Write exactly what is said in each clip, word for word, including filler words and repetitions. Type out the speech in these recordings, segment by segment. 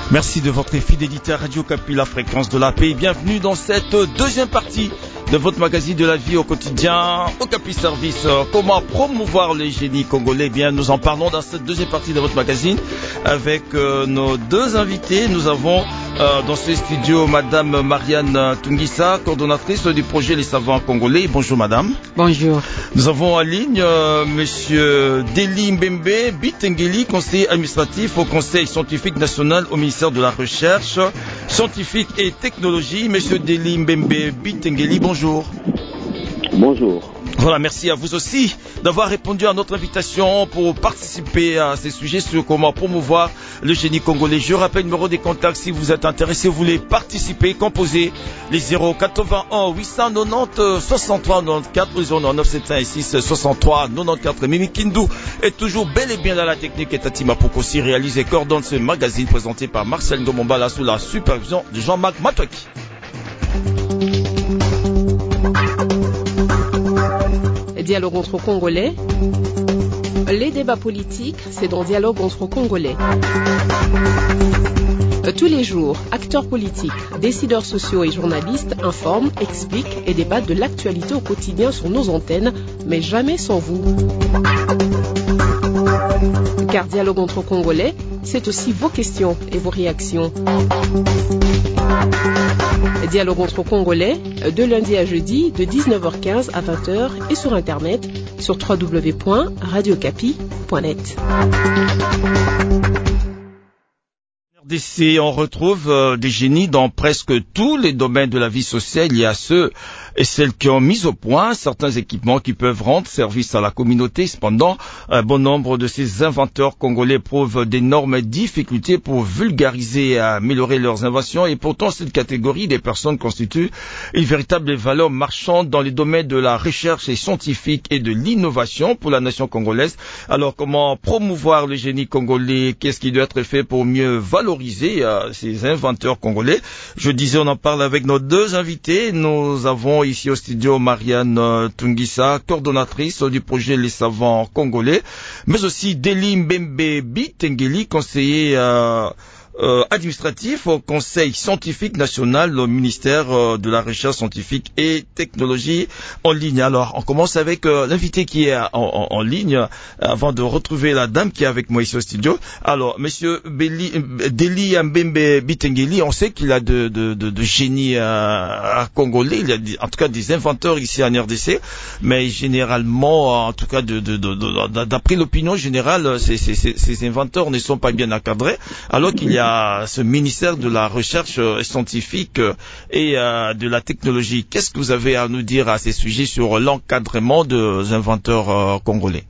Merci de votre fidélité à Radio Kapi, la fréquence de la paix. Bienvenue dans cette deuxième partie de votre magazine de la vie au quotidien, au Kapi Service. Comment promouvoir les génies congolais? Eh bien, nous en parlons dans cette deuxième partie de votre magazine avec euh, nos deux invités. Nous avons euh, dans ce studio Madame Marianne Tungisa, coordonnatrice du projet Les Savants Congolais. Bonjour Madame. Bonjour. Nous avons en ligne euh, Monsieur Deli Mbembe Bitengeli, conseiller administratif au Conseil scientifique national au ministère de la Recherche scientifique et technologie. Monsieur Deli Mbembe Bitengeli, bonjour. Bonjour. Voilà, merci à vous aussi d'avoir répondu à notre invitation pour participer à ces sujets sur comment promouvoir le génie congolais. Je rappelle le numéro des contacts si vous êtes intéressé, vous voulez participer, composez les zéro quatre-vingt-un huit cent quatre-vingt-dix soixante-trois quatre-vingt-quatorze ou zéro neuf sept cent six soixante-trois quatre-vingt-quatorze. Mimi Kindu est toujours bel et bien dans la technique et Tatima Pokosi réalise et coordonne ce magazine présenté par Marcel Ngomombala sous la supervision de Jean-Marc Matoki. Dialogue entre Congolais. Les débats politiques, c'est dans Dialogue entre Congolais. Tous les jours, acteurs politiques, décideurs sociaux et journalistes informent, expliquent et débattent de l'actualité au quotidien sur nos antennes, mais jamais sans vous. Car Dialogue entre Congolais, c'est aussi vos questions et vos réactions. Dialogue entre Congolais, de lundi à jeudi, de dix-neuf heures quinze à vingt heures et sur Internet, sur w w w point radio capi point net. R D C, on retrouve euh, des génies dans presque tous les domaines de la vie sociale. Il y a ceux et celles qui ont mis au point certains équipements qui peuvent rendre service à la communauté. Cependant, un bon nombre de ces inventeurs congolais éprouvent d'énormes difficultés pour vulgariser et améliorer leurs inventions. Et pourtant, cette catégorie des personnes constitue une véritable valeur marchande dans les domaines de la recherche scientifique et de l'innovation pour la nation congolaise. Alors, comment promouvoir le génie congolais? Qu'est-ce qui doit être fait pour mieux valoriser euh, ces inventeurs congolais? Je disais, on en parle avec nos deux invités. Nous avons ici au studio Marianne euh, Tungisa, coordonnatrice du projet Les Savants Congolais, mais aussi Deli Mbembe Bitengeli, conseiller euh, Euh, administratif au Conseil scientifique national au ministère euh, de la Recherche scientifique et technologie en ligne. Alors, on commence avec euh, l'invité qui est en, en, en ligne euh, avant de retrouver la dame qui est avec moi ici au studio. Alors, Monsieur Beli, Deli Mbembe Bitengeli, on sait qu'il a de, de, de, de génie euh, congolais. Il y a des, en tout cas des inventeurs ici en R D C, mais généralement, en tout cas, de, de, de, de, d'après l'opinion générale, ces, ces, ces, ces inventeurs ne sont pas bien encadrés, alors qu'il y a ce ministère de la recherche scientifique et euh, de la technologie. Qu'est-ce que vous avez à nous dire à ces sujets sur l'encadrement des inventeurs euh, congolais?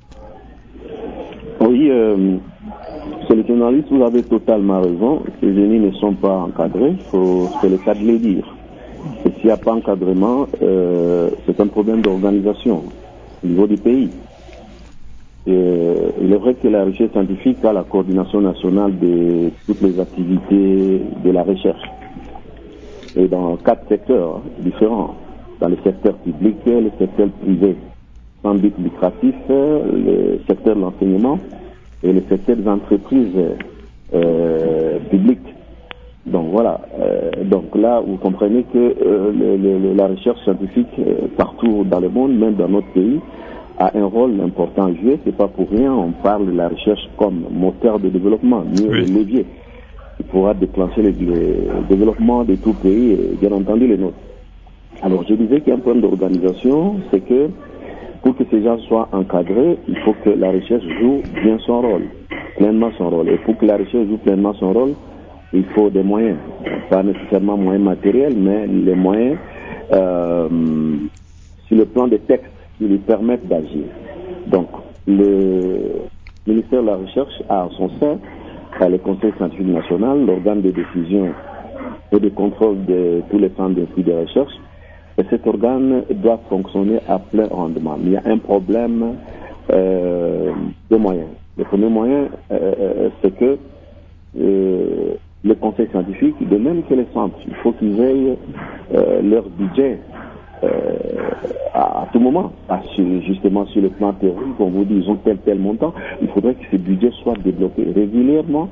Oui, euh, c'est le journaliste, vous avez totalement raison. Ces génies ne sont pas encadrés, faut, c'est le cas de le dire. Et s'il n'y a pas encadrement, euh, c'est un problème d'organisation au niveau du pays. Euh, il est vrai que la recherche scientifique a la coordination nationale de toutes les activités de la recherche. Et dans quatre secteurs différents. Dans le secteur public, le secteur privé, sans but lucratif, le secteur de l'enseignement et le secteur des entreprises euh, publiques. Donc voilà. Euh, donc là, vous comprenez que euh, le, le, la recherche scientifique euh, partout dans le monde, même dans notre pays, a un rôle important à jouer. C'est pas pour rien, on parle de la recherche comme moteur de développement, mieux oui. levier. Il pourra déclencher le, le développement de tout pays, et bien entendu les nôtres. Alors je disais qu'il y a un problème d'organisation, c'est que pour que ces gens soient encadrés, il faut que la recherche joue bien son rôle, pleinement son rôle. Et pour que la recherche joue pleinement son rôle, il faut des moyens, pas nécessairement moyens matériels, mais les moyens euh, sur le plan des textes qui lui permettent d'agir. Donc, le ministère de la Recherche a en son sein le Conseil scientifique national, l'organe de décision et de contrôle de tous les centres d'instituts de recherche. Et cet organe doit fonctionner à plein rendement. Mais il y a un problème euh, de moyens. Le premier moyen, euh, c'est que euh, le Conseil scientifique, de même que les centres, il faut qu'ils aient euh, leur budget Euh, à, à tout moment, à, justement sur le plan théorique, on vous dit ils ont tel tel montant, il faudrait que ce budget soit débloqué régulièrement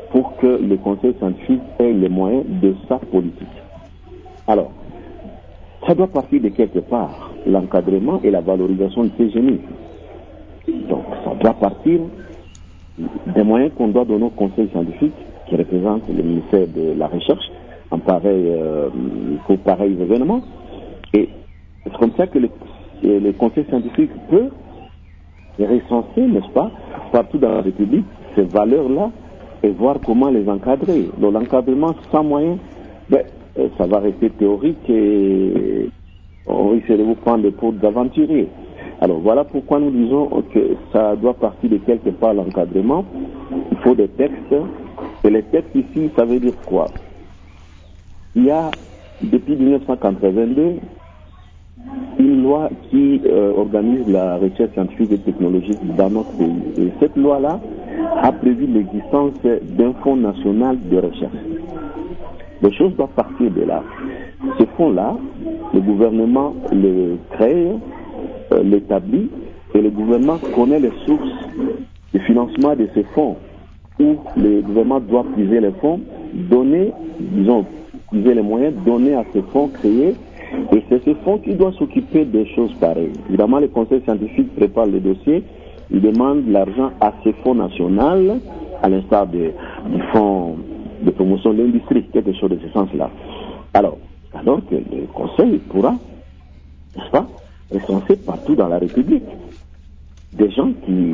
pour que le conseil scientifique ait les moyens de sa politique. Alors, ça doit partir de quelque part, l'encadrement et la valorisation de ces génies. Donc, ça doit partir des moyens qu'on doit donner au conseil scientifique, qui représente le ministère de la Recherche, en pareil, euh, pour pareils événements. Et c'est comme ça que le, le conseil scientifique peut recenser, n'est-ce pas, partout dans la République, ces valeurs-là, et voir comment les encadrer. Donc, l'encadrement sans moyens, ben, ça va rester théorique et on risque de vous prendre pour des aventuriers. Alors voilà pourquoi nous disons que ça doit partir de quelque part l'encadrement. Il faut des textes. Et les textes ici, ça veut dire quoi? Il y a, depuis dix-neuf cent quatre-vingt-deux, une loi qui euh, organise la recherche scientifique et technologique dans notre pays. Et cette loi-là a prévu l'existence d'un fonds national de recherche. Les choses doivent partir de là. Ce fonds-là, le gouvernement le crée, euh, l'établit, et le gouvernement connaît les sources de financement de ces fonds, où le gouvernement doit puiser les fonds, donner, disons, puiser les moyens, donner à ces fonds créés, et c'est ce fonds qui doit s'occuper des choses pareilles. Évidemment, le conseil scientifique prépare le dossier, il demande l'argent à ce fonds national, à l'instar de, du fonds de promotion de l'industrie, quelque chose de ce sens-là. Alors, alors que le conseil pourra, n'est-ce pas, recenser partout dans la République des gens qui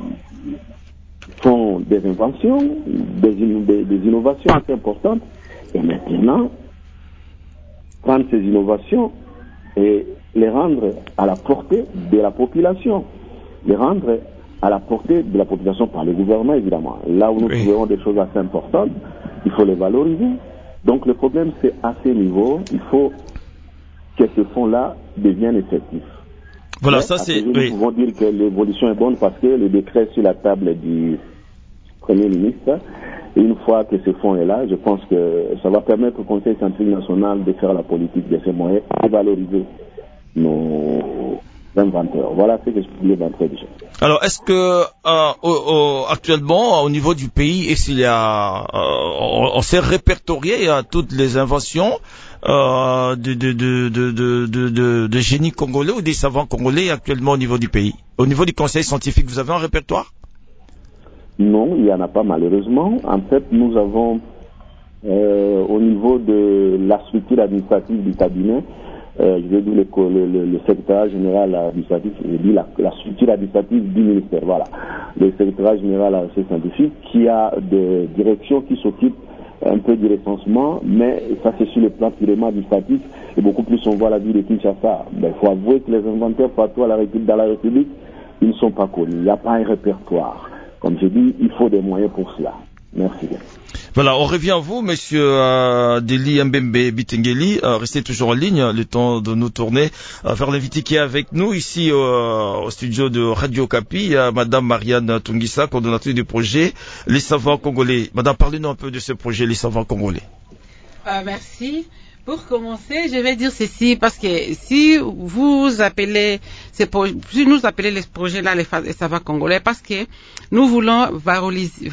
font des inventions, des, des, des innovations assez importantes, et maintenant, prendre ces innovations et les rendre à la portée de la population, les rendre à la portée de la population par le gouvernement, évidemment. Là où nous oui. trouverons des choses assez importantes, il faut les valoriser. Donc le problème, c'est à ce niveau, il faut que ce fonds-là devienne effectif. Voilà, mais ça c'est... Nous oui. pouvons dire que l'évolution est bonne parce que le décret est sur la table du Premier ministre. Et une fois que ce fonds est là, je pense que ça va permettre au Conseil scientifique national de faire la politique de ces moyens et valoriser nos inventeurs. Voilà ce que je voulais d'entrée déjà. Alors, est-ce que euh, au, au, actuellement, au niveau du pays, est-ce qu'il y a, euh, on, on s'est répertorié à toutes les inventions euh, de, de, de, de, de, de, de, de génies congolais ou des savants congolais actuellement au niveau du pays? Au niveau du Conseil scientifique, vous avez un répertoire? Non, il n'y en a pas malheureusement. En fait, nous avons euh, au niveau de la structure administrative du cabinet, euh, je vais dire le, le, le secrétaire général administratif, je dis la, la structure administrative du ministère, voilà. Le secrétaire général à la recherche scientifique qui a des directions qui s'occupent un peu du recensement, mais ça c'est sur le plan purement administratif et beaucoup plus on voit la vie de Kinshasa. Il faut avouer que les inventaires partout à la République, dans la République, ils ne sont pas connus. Il n'y a pas un répertoire. Comme je dis, il faut des moyens pour cela. Merci bien. Voilà, on revient à vous, monsieur euh, Deli Mbembe Bitengeli. Euh, restez toujours en ligne, le temps de nous tourner euh, vers l'invité qui est avec nous ici euh, au studio de Radio Okapi. Il y a madame Marianne Tungisa, coordonnatrice du projet Les Savants Congolais. Madame, parlez-nous un peu de ce projet Les Savants Congolais. Euh, merci. Pour commencer, je vais dire ceci, parce que si vous appelez ces pro- si nous appelez les projets-là les, les savants congolais, parce que nous voulons valoriser,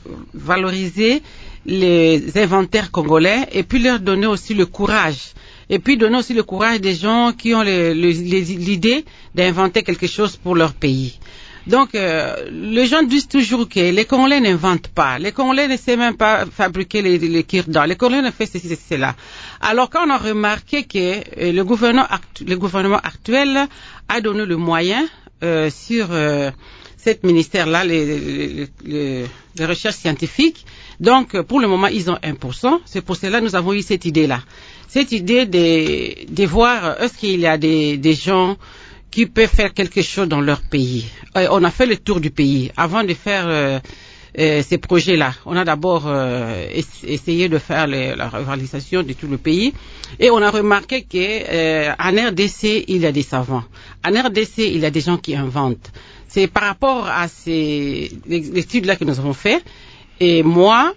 valoriser les inventaires congolais et puis leur donner aussi le courage. Et puis donner aussi le courage des gens qui ont le, le, les, l'idée d'inventer quelque chose pour leur pays. Donc, euh, les gens disent toujours que les Congolais n'inventent pas. Les Congolais ne savent même pas fabriquer les, les cure-dents. Les Congolais ne font ceci, ceci, cela. Alors, quand on a remarqué que euh, le, gouvernement actu- le gouvernement actuel a donné le moyen euh, sur euh, cet ministère-là, les, les, les, les recherches scientifiques, donc pour le moment, ils ont un pour cent. C'est pour cela que nous avons eu cette idée-là. Cette idée de, de voir est-ce qu'il y a des, des gens qui peuvent faire quelque chose dans leur pays. Euh, on a fait le tour du pays. Avant de faire euh, euh, ces projets-là, on a d'abord euh, essayé de faire les, la réalisation de tout le pays. Et on a remarqué qu'en euh, R D C, il y a des savants. En R D C, il y a des gens qui inventent. C'est par rapport à ces études-là que nous avons fait. Et moi,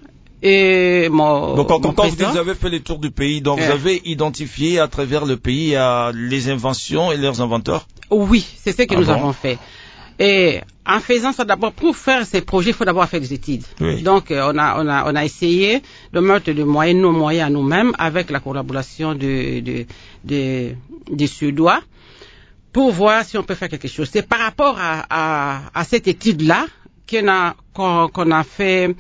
et mon, donc, quand, mon quand vous avez fait le tour du pays, donc euh, vous avez identifié à travers le pays euh, les inventions et leurs inventeurs? Oui, c'est ce que ah nous bon? avons fait. Et en faisant ça d'abord, pour faire ces projets, il faut d'abord faire des études. Oui. Donc, euh, on a, on a, on a essayé de mettre des moyens, nos moyens à nous-mêmes, avec la collaboration de, de, de, des Suédois, pour voir si on peut faire quelque chose. C'est par rapport à, à, à cette étude-là qu'on a, qu'on, qu'on a fait,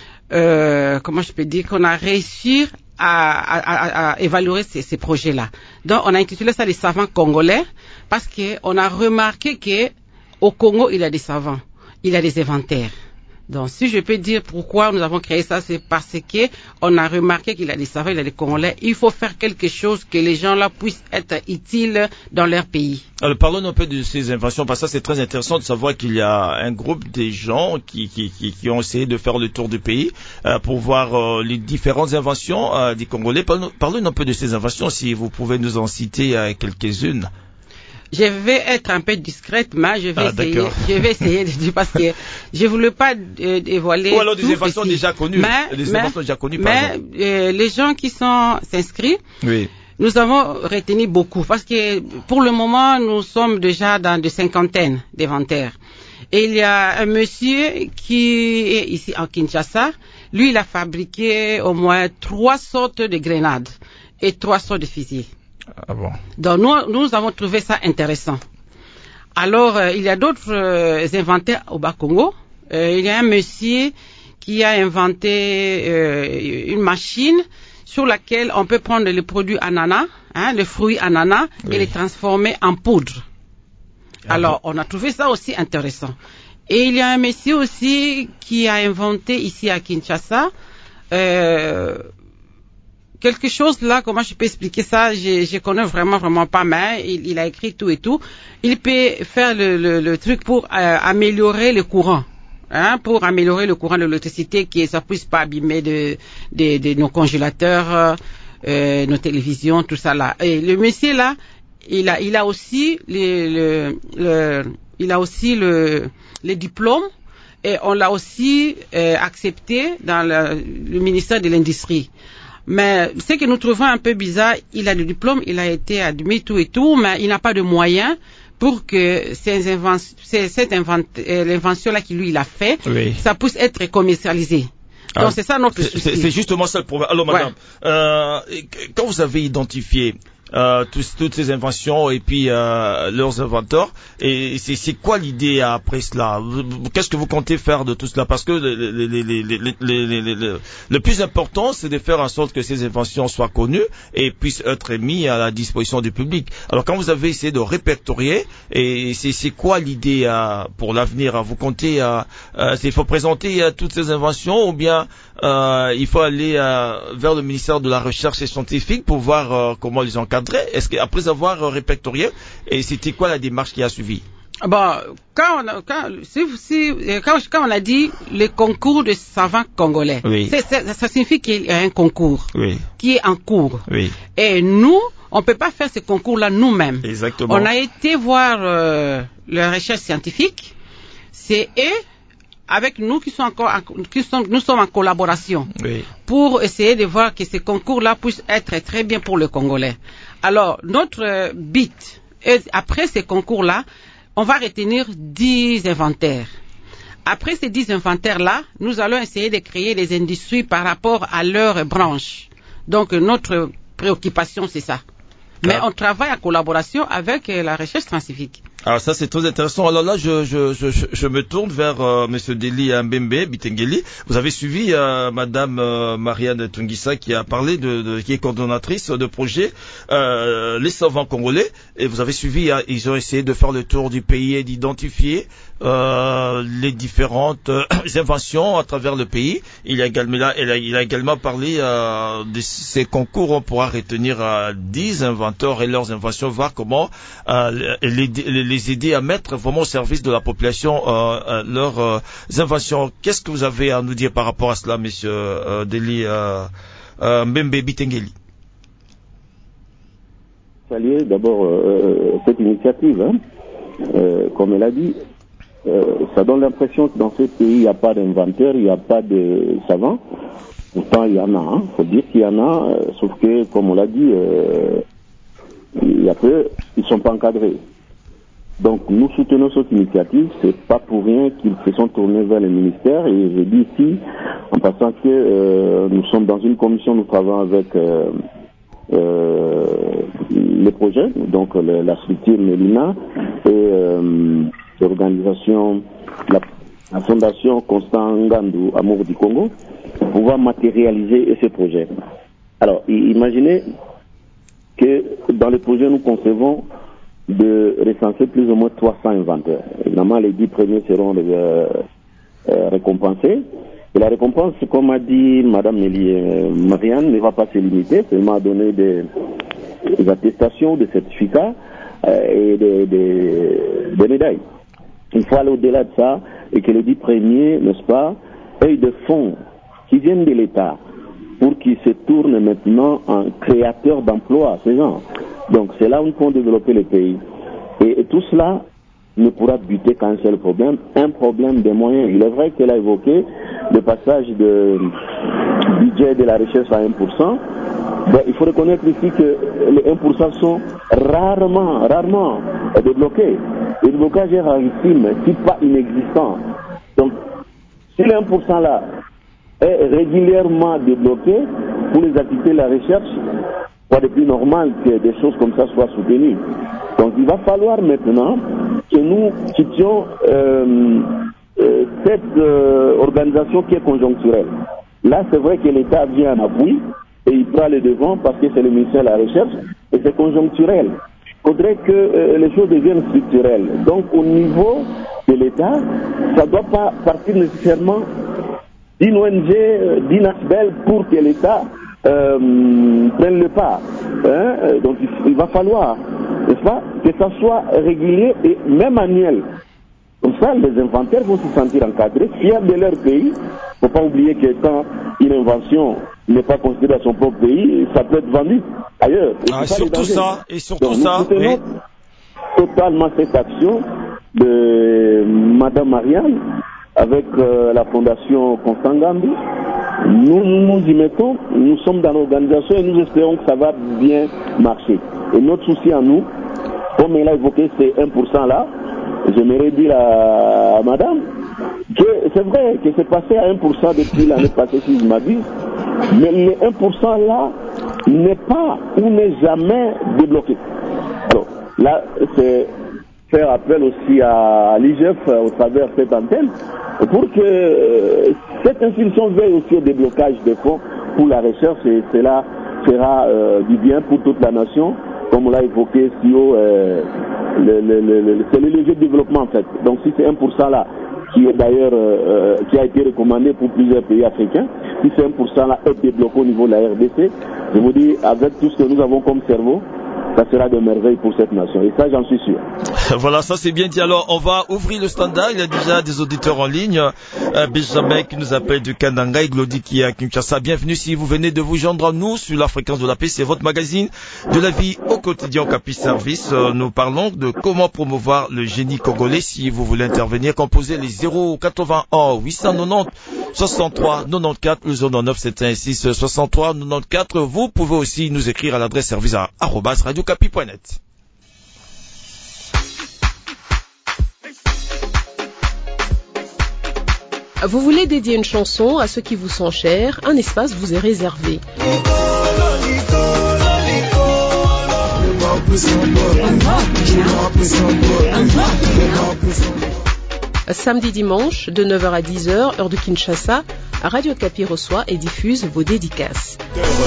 euh, comment je peux dire, qu'on a réussi à, à, à, à évaluer ces, ces projets-là. Donc, on a intitulé ça les savants congolais, parce qu'on a remarqué que au Congo, il y a des savants, il y a des inventaires. Donc, si je peux dire pourquoi nous avons créé ça, c'est parce que on a remarqué qu'il y a des savants, il y a des Congolais. Il faut faire quelque chose que les gens là puissent être utiles dans leur pays. Alors, parlons un peu de ces inventions, parce que ça, c'est très intéressant de savoir qu'il y a un groupe des gens qui, qui, qui, qui ont essayé de faire le tour du pays euh, pour voir euh, les différentes inventions euh, des Congolais. Parlons, parlons un peu de ces inventions, si vous pouvez nous en citer euh, quelques-unes. Je vais être un peu discrète, mais je vais ah, essayer. Je vais essayer de dire parce que je voulais pas euh, dévoiler. Ou alors tout des inventions ici. déjà connues. Mais, des mais, inventions déjà connues, mais par exemple. Euh, les gens qui sont inscrits, oui. nous avons retenu beaucoup parce que pour le moment nous sommes déjà dans des cinquantaines d'inventaires. Et il y a un monsieur qui est ici en Kinshasa. Lui, il a fabriqué au moins trois sortes de grenades et trois sortes de fusils. Ah bon. Donc nous, nous avons trouvé ça intéressant. Alors euh, il y a d'autres euh, inventaires au Bas-Congo. Euh, il y a un monsieur qui a inventé euh, une machine sur laquelle on peut prendre le produit ananas, hein, le fruit ananas, oui. et les transformer en poudre. Ah Alors bon. On a trouvé ça aussi intéressant. Et il y a un monsieur aussi qui a inventé ici à Kinshasa euh, quelque chose là, comment je peux expliquer ça, je, je connais vraiment, vraiment pas, mais il, il a écrit tout et tout. Il peut faire le, le, le truc pour euh, améliorer le courant, hein, pour améliorer le courant de l'électricité, que ça puisse pas abîmer de, de, de nos congélateurs, euh, nos télévisions, tout ça là. Et le monsieur là, il a, il a aussi le, le, le il a aussi le, le diplôme. Et on l'a aussi euh, accepté dans le, le ministère de l'Industrie. Mais ce que nous trouvons un peu bizarre, il a le diplôme, il a été admis, tout et tout, mais il n'a pas de moyens pour que ces inventions, cette euh, l'invention-là qu'il lui il a fait, oui. ça puisse être commercialisé. Donc ah, c'est ça notre souci. C'est justement ça le problème. Alors madame, ouais. euh, quand vous avez identifié Euh, tous, toutes ces inventions et puis euh, leurs inventeurs. Et c'est quoi l'idée après cela? Qu'est-ce que vous comptez faire de tout cela? Parce que le, le, le, le, le, le, le plus important, c'est de faire en sorte que ces inventions soient connues et puissent être mises à la disposition du public. Alors quand vous avez essayé de répertorier, et c'est quoi l'idée euh, pour l'avenir? Vous comptez, euh, euh, il faut présenter euh, toutes ces inventions ou bien euh, il faut aller euh, vers le ministère de la Recherche scientifique pour voir euh, comment les encadrer? Est-ce qu'après avoir répertorié, et c'était quoi la démarche qui a suivi? Bon, quand on a, quand, si, si, quand, quand on a dit le concours de savants congolais, oui. c est, c est, ça signifie qu'il y a un concours oui. qui est en cours. Oui. Et nous, on ne peut pas faire ce concours-là nous-mêmes. Exactement. On a été voir euh, la recherche scientifique, c'est eux avec nous qui sont encore, qui sont, nous sommes en collaboration oui. pour essayer de voir que ce concours-là puisse être très bien pour le Congolais. Alors, notre but, après ce concours-là, on va retenir dix inventaires. Après ces dix inventaires-là, nous allons essayer de créer des industries par rapport à leurs branches. Donc, notre préoccupation, c'est ça. Mais ah. on travaille en collaboration avec la recherche scientifique. Alors ça c'est très intéressant. Alors là je je je je me tourne vers euh, Monsieur Deli Mbembe Bitengeli. Vous avez suivi euh, Madame euh, Marianne Tungisa qui a parlé de, de qui est coordonnatrice de projet euh, les savants congolais et vous avez suivi. Hein, ils ont essayé de faire le tour du pays et d'identifier euh, les différentes euh, inventions à travers le pays. Il a également là, il a, il a également parlé euh, de ces concours. On pourra retenir euh, dix inventeurs et leurs inventions, voir comment euh, les, les les aider à mettre vraiment au service de la population euh, euh, leurs euh, inventions. Qu'est-ce que vous avez à nous dire par rapport à cela, Monsieur euh, Deli euh, euh, Mbembe Bitengeli? Saluer d'abord euh, cette initiative. Hein. Euh, comme elle a dit, euh, ça donne l'impression que dans ce pays, il n'y a pas d'inventeurs, il n'y a pas de savants. Pourtant, il y en a. Il hein. faut dire qu'il y en a, euh, sauf que, comme on l'a dit, euh, il y a peu, ils ne sont pas encadrés. Donc nous soutenons cette initiative, c'est pas pour rien qu'ils se sont tournés vers le ministère, et je dis ici, en passant que euh, nous sommes dans une commission, nous travaillons avec euh, euh, les projets, donc le, la structure Mélina et euh, l'organisation, la, la fondation Constant Ngandou Amour du Congo, pour pouvoir matérialiser ce projet. Alors, imaginez que dans le projet, nous concevons de recenser plus ou moins trois cents inventaires. Évidemment, les dix premiers seront euh, euh, récompensés. Et la récompense, comme a dit Madame Mélie, euh, Marianne, ne va pas se limiter seulement à donner des, des attestations, des certificats euh, et des, des, des médailles. Il faut aller au-delà de ça et que les dix premiers, n'est-ce pas, aient des fonds qui viennent de l'État pour qu'ils se tournent maintenant en créateurs d'emplois, ces gens. Donc c'est là où nous pouvons développer le pays. Et, et tout cela ne pourra buter qu'un seul problème, un problème des moyens. Il est vrai qu'elle a évoqué le passage de budget de la recherche à un pour cent. Ben, il faut reconnaître ici que les un pour cent sont rarement, rarement débloqués. Le déblocage est rarissime, si pas inexistant. Donc, si le un pour cent là est régulièrement débloqué pour les activités de la recherche, quoi de plus normal que des choses comme ça soient soutenues. Donc il va falloir maintenant que nous quittions euh, euh, cette euh, organisation qui est conjoncturelle. Là, c'est vrai que l'État vient en appui et il prend le devant parce que c'est le ministère de la Recherche et c'est conjoncturel. Il faudrait que euh, les choses deviennent structurelles. Donc au niveau de l'État, ça ne doit pas partir nécessairement d'une O N G, euh, d'une ASBEL pour que l'État euh, prenne le pas. Hein? Donc il, il va falloir, n'est-ce pas, que ça soit régulier et même annuel. Comme ça, les inventaires vont se sentir encadrés, fiers de leur pays. Il ne faut pas oublier que quand une invention n'est pas considérée à son propre pays, ça peut être vendu ailleurs. Et ah, surtout ça, et surtout Donc, ça, nous oui. totalement cette action de Madame Marianne avec euh, la fondation Constant Ngandou. Nous, nous nous y mettons, nous sommes dans l'organisation et nous espérons que ça va bien marcher. Et notre souci à nous, comme elle a évoqué ces un pour cent là, j'aimerais dire à, à Madame que c'est vrai que c'est passé à un pour cent depuis l'année passée, si je m'abuse, mais le un pour cent là n'est pas ou n'est jamais débloqué. Alors là, c'est faire appel aussi à l'I G F au travers de cette antenne pour que euh, cette institution veille aussi au déblocage des fonds pour la recherche, et cela fera euh, du bien pour toute la nation, comme on l'a évoqué si haut, euh, le, le, le, c'est le léger développement en fait. Donc si c'est un pour cent là, qui est d'ailleurs euh, qui a été recommandé pour plusieurs pays africains, si c'est un pour cent là est débloqué au niveau de la R D C, je vous dis, avec tout ce que nous avons comme cerveau, ça sera de merveille pour cette nation. Et ça, j'en suis sûr. Voilà, ça c'est bien dit. Alors, on va ouvrir le standard. Il y a déjà des auditeurs en ligne. Euh, Benjamin qui nous appelle du Kananga et Glody qui est à Kinshasa. Bienvenue si vous venez de vous joindre à nous sur la fréquence de la paix. C'est votre magazine de la vie au quotidien Capi Service. Euh, nous parlons de comment promouvoir le génie congolais. Si vous voulez intervenir, composez les zéro quatre-vingt-un huit cent quatre-vingt-dix soixante-trois quatre-vingt-quatorze, le zéro neuf sept un six soixante-trois quatre-vingt-quatorze. Vous pouvez aussi nous écrire à l'adresse service à arobase radiocapi point net. Vous voulez dédier une chanson à ceux qui vous sont chers, un espace vous est réservé. Samedi dimanche, de neuf heures à dix heures, heure de Kinshasa, Radio Capi reçoit et diffuse vos dédicaces.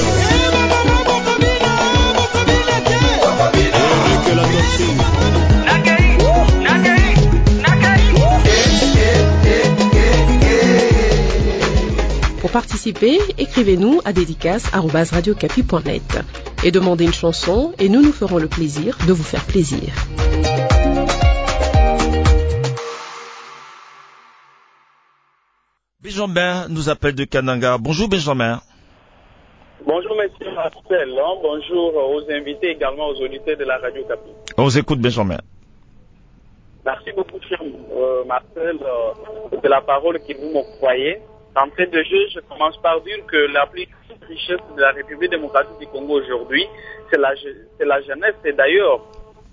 Pour participer, écrivez-nous à dédicace arobase radiocapi point net et demandez une chanson et nous nous ferons le plaisir de vous faire plaisir. Benjamin nous appelle de Kananga. Bonjour Benjamin. Bonjour monsieur Marcel, bonjour aux invités également aux auditeurs de la Radio Capi. On vous écoute Benjamin. Merci beaucoup cher euh, Marcel euh, de la parole que vous m'octroyez. D'entrée de jeu, je commence par dire que la plus grande richesse de la République démocratique du Congo aujourd'hui, c'est la, c'est la jeunesse. Et d'ailleurs,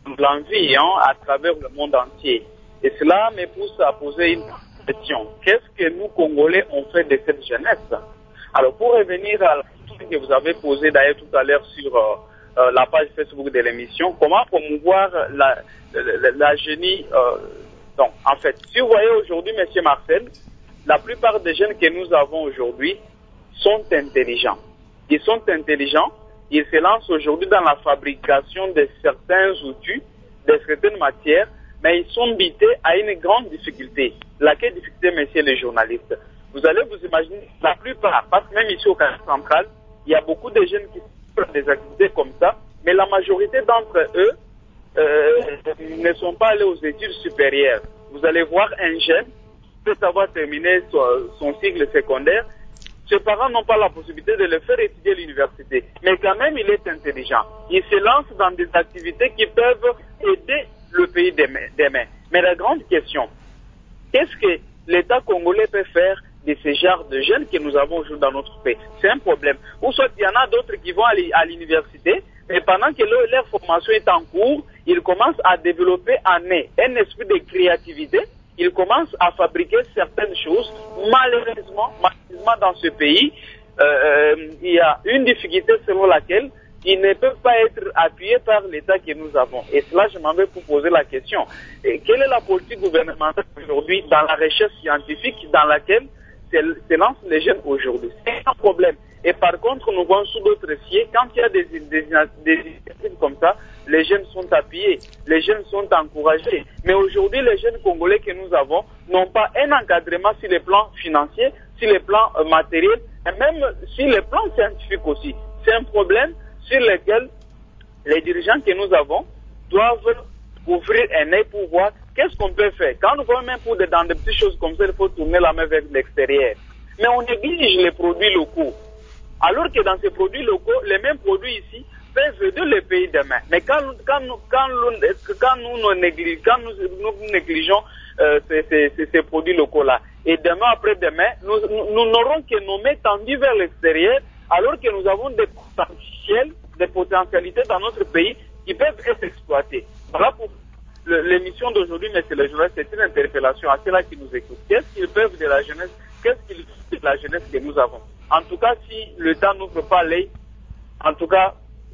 l'envie hein, à travers le monde entier. Et cela me pousse à poser une question. Qu'est-ce que nous, Congolais, on fait de cette jeunesse? Alors, pour revenir à la question que vous avez posée d'ailleurs tout à l'heure sur euh, euh, la page Facebook de l'émission, comment promouvoir la, la, la génie euh, donc, en fait, si vous voyez aujourd'hui, Monsieur Marcel, la plupart des jeunes que nous avons aujourd'hui sont intelligents. Ils sont intelligents, ils se lancent aujourd'hui dans la fabrication de certains outils, de certaines matières, mais ils sont bités à une grande difficulté. Laquelle difficulté, messieurs les journalistes? Vous allez vous imaginer, la plupart, parce que même ici au Canada central, il y a beaucoup de jeunes qui font des activités comme ça, mais la majorité d'entre eux euh, ne sont pas allés aux études supérieures. Vous allez voir un jeune qui peut avoir terminé son, son cycle secondaire. Ses parents n'ont pas la possibilité de le faire étudier à l'université, mais quand même il est intelligent. Il se lance dans des activités qui peuvent aider le pays demain. Mais la grande question, qu'est-ce que l'État congolais peut faire de ce genre de jeunes que nous avons aujourd'hui dans notre pays? C'est un problème. Ou soit il y en a d'autres qui vont à l'université, mais pendant que leur, leur formation est en cours, ils commencent à développer en eux un esprit de créativité. Ils commencent à fabriquer certaines choses. Malheureusement, malheureusement dans ce pays, euh, il y a une difficulté selon laquelle ils ne peuvent pas être appuyés par l'État que nous avons. Et cela, je m'en vais pour poser la question. Et quelle est la politique gouvernementale aujourd'hui dans la recherche scientifique dans laquelle se lancent les jeunes aujourd'hui? C'est un problème. Et par contre, nous voyons sous d'autres cieux, quand il y a des, des, des initiatives comme ça, les jeunes sont appuyés, les jeunes sont encouragés. Mais aujourd'hui, les jeunes Congolais que nous avons n'ont pas un encadrement sur les plans financiers, sur les plans euh, matériels, et même sur les plans scientifiques aussi. C'est un problème sur lequel les dirigeants que nous avons doivent ouvrir un œil pour voir qu'est-ce qu'on peut faire. Quand nous voyons même pour des, dans des petites choses comme ça, il faut tourner la main vers l'extérieur. Mais on néglige les produits locaux. Alors que dans ces produits locaux, les mêmes produits ici peuvent aider le pays demain. Mais quand, quand, quand, quand nous, nous, négligeons, quand nous, nous négligeons euh, ces, ces, ces produits locaux-là, et demain après-demain, nous, nous n'aurons que nos mains tendues vers l'extérieur, alors que nous avons des potentiels, des potentialités dans notre pays qui peuvent être exploitées. Voilà pour l'émission d'aujourd'hui, Monsieur le journaliste, c'est une interpellation à ceux-là qui nous écoutent. Qu'est-ce qu'ils peuvent de la jeunesse? Qu'est-ce qu'ils peuvent de la jeunesse que nous avons? En tout cas, si le temps n'ouvre pas l'œil, en tout cas,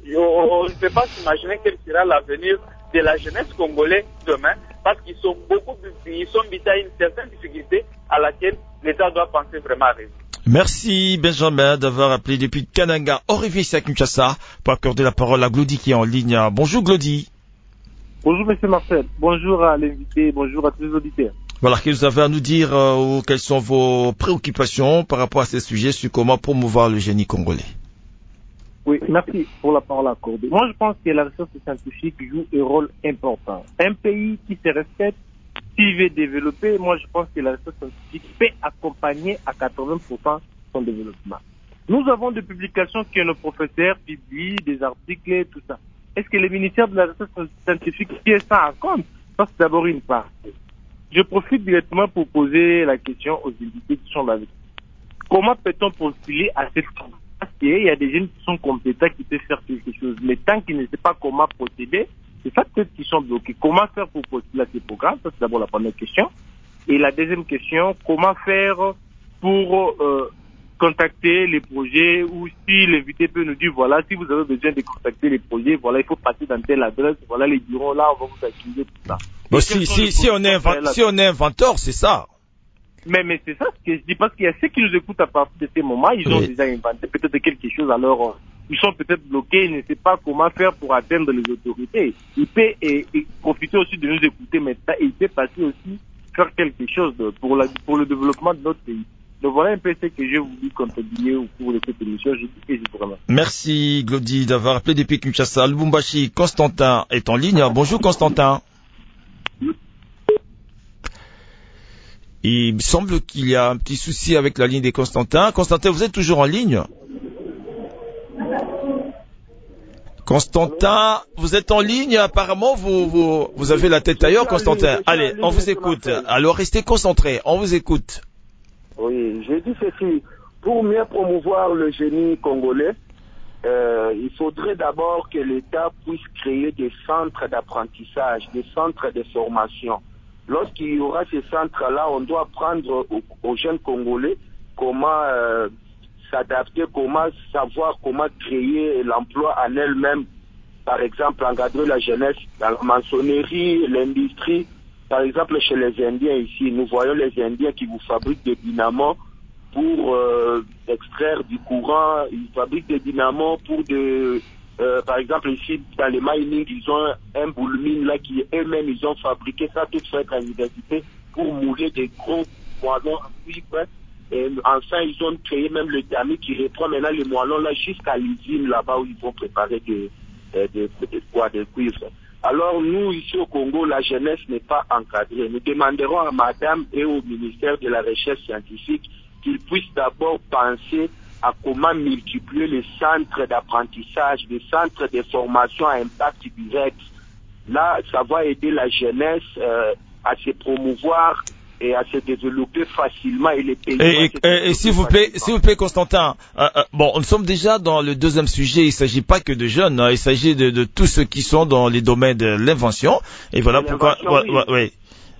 on ne peut pas s'imaginer quel sera l'avenir de la jeunesse congolaise demain, parce qu'ils sont beaucoup plus, ils sont bités à une certaine difficulté à laquelle l'État doit penser vraiment à résoudre. Merci Benjamin d'avoir appelé depuis Kananga, Orivis à Kinshasa, pour accorder la parole à Glody qui est en ligne. Bonjour Glody. Bonjour Monsieur Marcel, bonjour à l'invité, bonjour à tous les auditeurs. Voilà, qu'est-ce que vous avez à nous dire, euh, quelles sont vos préoccupations par rapport à ces sujets sur comment promouvoir le génie congolais? Oui, merci pour la parole accordée. Moi, je pense que la recherche scientifique joue un rôle important. Un pays qui se respecte, qui veut développer, moi, je pense que la recherche scientifique peut accompagner à quatre-vingts pour cent son développement. Nous avons des publications que nos professeurs publient, des articles et tout ça. Est-ce que le ministère de la recherche scientifique tient ça en compte? Ça, c'est d'abord une part. Je profite directement pour poser la question aux invités qui sont là. Comment peut-on postuler à cette chose? Parce qu'il y a des jeunes qui sont compétents, qui peuvent faire quelque chose. Mais tant qu'ils ne savent pas comment procéder, c'est ça peut-être qu'ils sont bloqués. Comment faire pour postuler à ces programmes? Ça, c'est d'abord la première question. Et la deuxième question, comment faire pour euh, contacter les projets, ou si l'invité peut nous dire, voilà, si vous avez besoin de contacter les projets, voilà, il faut passer dans telle adresse, voilà les bureaux, là, on va vous accuser, tout ça. Bon, si, si, si, on est invent, si on est inventeur, c'est ça. Mais, mais c'est ça ce que je dis, parce qu'il y a ceux qui nous écoutent à partir de ces moments, ils oui. ont déjà inventé peut-être quelque chose, alors ils sont peut-être bloqués, ils ne savent pas comment faire pour atteindre les autorités. Ils peuvent et, et profiter aussi de nous écouter maintenant, et ils peuvent passer aussi faire quelque chose pour, la, pour le développement de notre pays. Donc voilà un peu ce que j'ai voulu contribuer au cours de cette émission. Je dis que je vous remercie. Merci Glody d'avoir appelé depuis Kinshasa. Lubumbashi, Constantin est en ligne. Bonjour Constantin. Il me semble qu'il y a un petit souci avec la ligne des Constantin. Constantin, vous êtes toujours en ligne? Constantin, vous êtes en ligne. Apparemment, vous, vous, vous avez la tête ailleurs, Constantin. Allez, on vous écoute. Alors, restez concentrés. On vous écoute. Oui, j'ai dit ceci. Pour mieux promouvoir le génie congolais, euh, il faudrait d'abord que l'État puisse créer des centres d'apprentissage, des centres de formation. Lorsqu'il y aura ces centres-là, on doit apprendre aux, aux jeunes Congolais comment euh, s'adapter, comment savoir comment créer l'emploi en elle-même. Par exemple, encadrer la jeunesse dans la maçonnerie, l'industrie. Par exemple, chez les Indiens ici, nous voyons les Indiens qui vous fabriquent des dynamos pour euh, extraire du courant. Ils fabriquent des dynamos pour de... Euh, par exemple, ici, dans les mining, ils ont un boule mine là qui eux-mêmes, ils ont fabriqué ça tout fait à l'université pour mouler des gros moellons en cuivre. Et enfin, ils ont créé même le tamis qui reprend maintenant les moellons là jusqu'à l'usine là-bas où ils vont préparer des, des, des, des poids de cuivre. Alors nous, ici au Congo, la jeunesse n'est pas encadrée. Nous demanderons à madame et au ministère de la Recherche scientifique qu'ils puissent d'abord penser à comment multiplier les centres d'apprentissage, les centres de formation à impact direct. Là, ça va aider la jeunesse euh, à se promouvoir et à se développer facilement et les pays. Et, et, et s'il vous plaît, s'il vous plaît, Constantin. Euh, euh, bon, nous sommes déjà dans le deuxième sujet. Il ne s'agit pas que de jeunes. Hein, il s'agit de, de tous ceux qui sont dans les domaines de l'invention. Et voilà pourquoi. Ouais, oui. Ouais, ouais.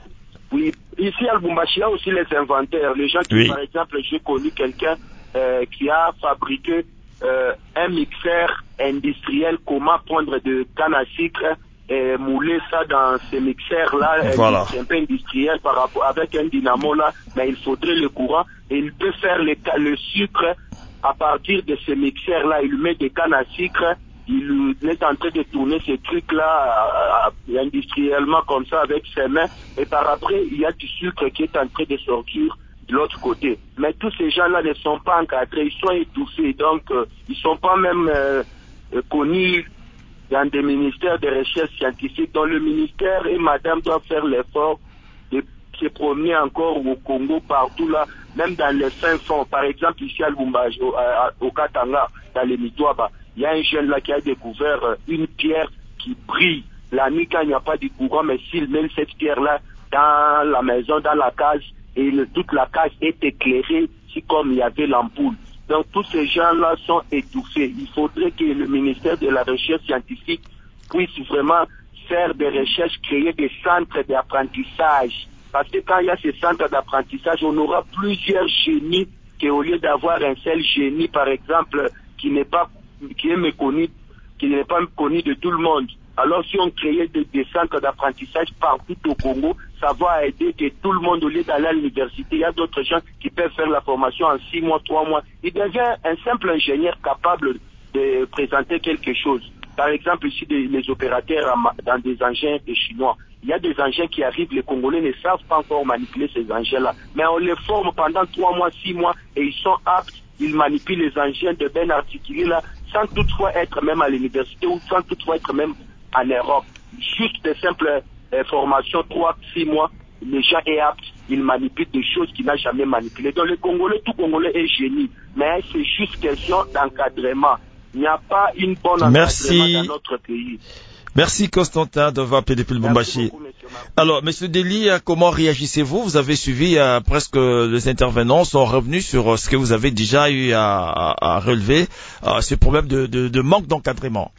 oui, ici à Lubumbashi, il y a aussi les inventaires. Les gens qui, oui. Par exemple, j'ai connu quelqu'un euh, qui a fabriqué euh, un mixeur industriel. Comment prendre de canne à sucre et mouler ça dans ces mixeurs-là, voilà. C'est un peu industriel par rapport avec un dynamo là, mais il faudrait le courant et il peut faire le, le sucre à partir de ces mixeurs-là. Il met des cannes à sucre, il est en train de tourner ces trucs-là euh, industriellement comme ça avec ses mains et par après il y a du sucre qui est en train de sortir de l'autre côté. Mais tous ces gens-là ne sont pas encadrés, ils sont étouffés, donc euh, ils sont pas même euh, euh, connus dans des ministères de recherche scientifique, dont le ministère et madame doivent faire l'effort de se promener encore au Congo, partout là, même dans les fins fonds. Par exemple, ici à Lubumbashi, au, au Katanga, dans les Mitouaba, il y a un jeune là qui a découvert une pierre qui brille la nuit quand il n'y a pas de courant, mais s'il met cette pierre-là dans la maison, dans la case, et le, toute la case est éclairée, si comme il y avait l'ampoule. Donc tous ces gens-là sont étouffés. Il faudrait que le ministère de la Recherche scientifique puisse vraiment faire des recherches, créer des centres d'apprentissage. Parce que quand il y a ces centres d'apprentissage, on aura plusieurs génies qu'au lieu d'avoir un seul génie, par exemple, qui n'est pas, qui est méconnu, qui n'est pas connu de tout le monde. Alors si on créait des, des centres d'apprentissage partout au Congo, ça va aider que tout le monde, au lieu d'aller à l'université, il y a d'autres gens qui peuvent faire la formation en six mois, trois mois. Il devient un simple ingénieur capable de présenter quelque chose. Par exemple, ici, des, les opérateurs dans des engins des Chinois. Il y a des engins qui arrivent, les Congolais ne savent pas encore manipuler ces engins-là. Mais on les forme pendant trois mois, six mois, et ils sont aptes, ils manipulent les engins de bien articulés là, sans toutefois être même à l'université ou sans toutefois être même en Europe. Juste de simples euh, formations, trois, six mois, les gens est apte, ils manipulent des choses qu'il n'a jamais manipulées. Donc le Congolais, tout Congolais est génie, mais c'est juste question d'encadrement. Il n'y a pas une bonne encadrement Merci. dans notre pays. Merci Constantin d'avoir appelé depuis Lubumbashi. Alors, Monsieur Deli, comment réagissez-vous? Vous avez suivi euh, presque les intervenants sont revenus sur euh, ce que vous avez déjà eu à, à, à relever, euh, ce problème de, de, de manque d'encadrement.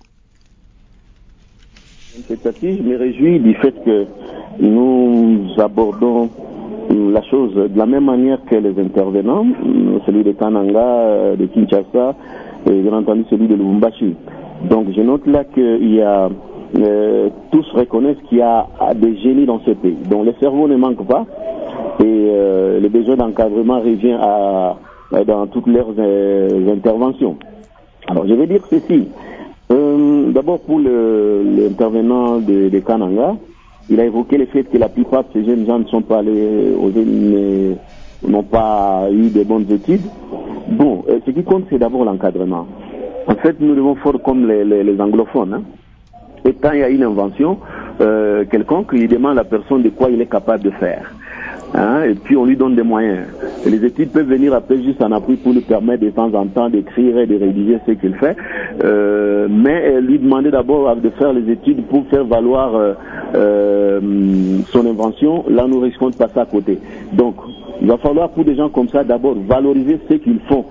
Petit à petit, je me réjouis du fait que nous abordons la chose de la même manière que les intervenants, celui de Kananga, de Kinshasa, et bien entendu celui de Lubumbashi. Donc je note là qu'il y a euh, tous reconnaissent qu'il y a des génies dans ce pays. Donc le cerveau ne manque pas et euh, le besoin d'encadrement revient à, à dans toutes leurs euh, interventions. Alors je vais dire ceci. Euh, d'abord pour le, l'intervenant de, de Kananga, il a évoqué le fait que la plupart de ces jeunes gens ne sont pas allés aux études, n'ont pas eu de bonnes études. Bon, euh, ce qui compte c'est d'abord l'encadrement. En fait, nous devons faire comme les, les, les anglophones. Hein. Et quand il y a une invention, euh, quelconque, il demande à la personne de quoi il est capable de faire. Hein, et puis on lui donne des moyens. Et les études peuvent venir après juste en appui pour lui permettre de temps en temps d'écrire et de rédiger ce qu'il fait. Euh, mais lui demander d'abord de faire les études pour faire valoir euh, euh, son invention, là nous risquons de passer à côté. Donc il va falloir pour des gens comme ça d'abord valoriser ce qu'ils font.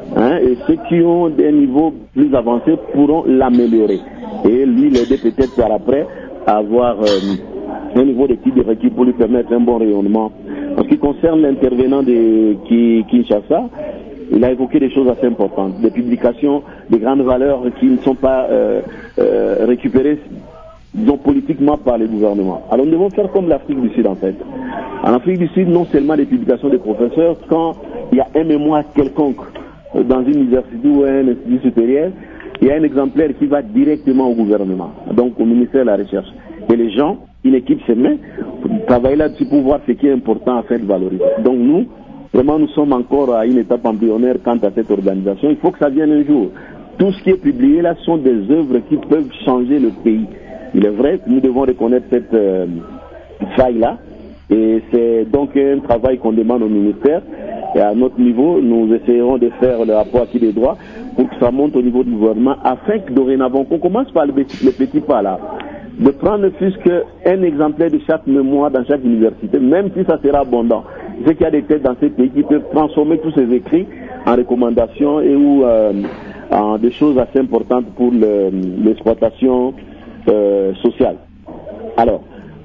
Hein, et ceux qui ont des niveaux plus avancés pourront l'améliorer. Et lui l'aider peut-être par après à avoir euh, un niveau de type de requis pour lui permettre un bon rayonnement. En ce qui concerne l'intervenant de Kinshasa, il a évoqué des choses assez importantes, des publications, des grandes valeurs qui ne sont pas euh, euh, récupérées disons, politiquement par les gouvernements. Alors nous devons faire comme l'Afrique du Sud en fait. En Afrique du Sud, non seulement des publications des professeurs, quand il y a un mémoire quelconque dans une université ou un institut supérieur, il y a un exemplaire qui va directement au gouvernement, donc au ministère de la Recherche. Et les gens, une équipe se met, travailler là-dessus pour voir ce qui est important à faire valoriser. Donc nous, vraiment, nous sommes encore à une étape embryonnaire quant à cette organisation. Il faut que ça vienne un jour. Tout ce qui est publié là sont des œuvres qui peuvent changer le pays. Il est vrai que nous devons reconnaître cette euh, faille-là. Et c'est donc un travail qu'on demande au ministère. Et à notre niveau, nous essayerons de faire le rapport acquis des droits pour que ça monte au niveau du gouvernement afin que dorénavant, qu'on commence par le, le petit pas là, de prendre ne fût-ce qu'un exemplaire de chaque mémoire dans chaque université, même si ça sera abondant. Je sais qu'il y a des têtes dans ces pays qui peuvent transformer tous ces écrits en recommandations et ou euh, en des choses assez importantes pour le, l'exploitation euh, sociale. Alors,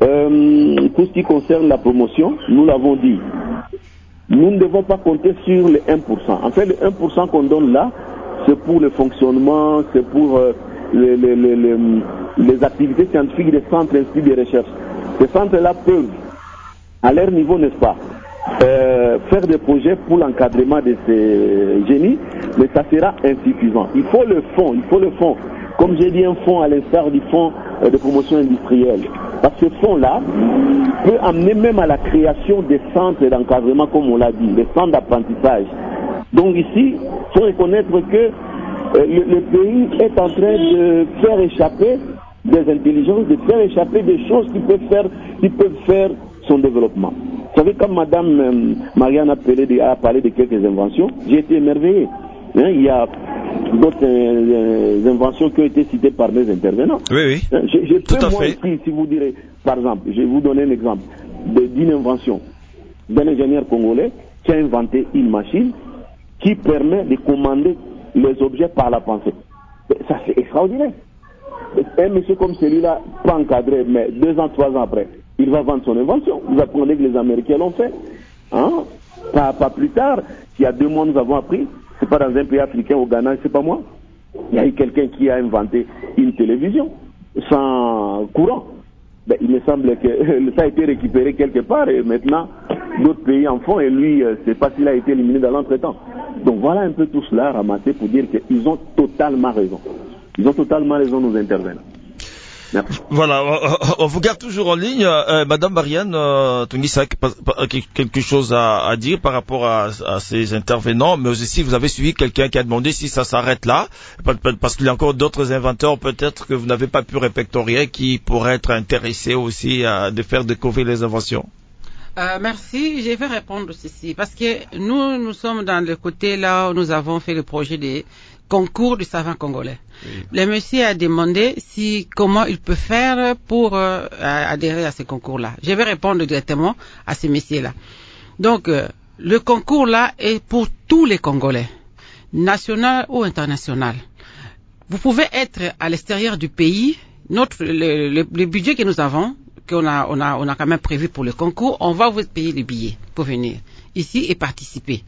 euh, pour ce qui concerne la promotion, nous l'avons dit, nous ne devons pas compter sur le un pour cent. En fait, le un pour cent qu'on donne là, c'est pour le fonctionnement, c'est pour euh, les, les, les, les, les activités scientifiques des centres instituts de recherche. Ces centres-là peuvent, à leur niveau, n'est-ce pas, euh, faire des projets pour l'encadrement de ces génies, mais ça sera insuffisant. Il faut le fonds, il faut le fonds. Comme j'ai dit, un fonds à l'instar du fonds euh, de promotion industrielle. Parce que ce fonds-là peut amener même à la création des centres d'encadrement, comme on l'a dit, des centres d'apprentissage. Donc ici, il faut reconnaître que euh, le, le pays est en train de faire échapper des intelligences, de faire échapper des choses qui peuvent faire, qui peuvent faire son développement. Vous savez, comme Madame euh, Marianne a parlé, de, a parlé de quelques inventions, j'ai été émerveillé. Hein, il y a d'autres euh, inventions qui ont été citées par mes intervenants. Oui, oui. Je, je Tout peux à moi fait. ici, si vous direz, par exemple, je vais vous donner un exemple de, d'une invention d'un ingénieur congolais qui a inventé une machine qui permet de commander les objets par la pensée. Ça, c'est extraordinaire. Un monsieur comme celui-là, pas encadré, mais deux ans, trois ans après, il va vendre son invention. Vous apprenez que les Américains l'ont fait. Hein? Pas, pas plus tard, il y a deux mois, nous avons appris, c'est pas dans un pays africain, au Ghana, c'est pas moi. Il y a eu quelqu'un qui a inventé une télévision sans courant. Ben, il me semble que ça a été récupéré quelque part et maintenant d'autres pays en font et lui, c'est pas s'il a été éliminé dans l'entretemps. Donc voilà un peu tout cela ramassé pour dire qu'ils ont totalement raison. Ils ont totalement raison, nous intervenons. Merci. Voilà, on vous garde toujours en ligne. Euh, Madame Marianne euh, Tungisa, quelque chose à, à dire par rapport à, à ces intervenants, mais aussi vous avez suivi quelqu'un qui a demandé si ça s'arrête là, parce qu'il y a encore d'autres inventeurs peut-être que vous n'avez pas pu répertorier qui pourraient être intéressés aussi à de faire découvrir les inventions. Euh, merci, je vais répondre ceci, parce que nous, nous sommes dans le côté là où nous avons fait le projet des concours du savant congolais. Oui. Le monsieur a demandé si comment il peut faire pour euh, adhérer à ce concours-là. Je vais répondre directement à ce monsieur-là. Donc, euh, le concours-là est pour tous les Congolais, national ou international. Vous pouvez être à l'extérieur du pays. Notre le, le, le budget que nous avons, qu'on a, on a, on a quand même prévu pour le concours, on va vous payer le billet pour venir ici et participer.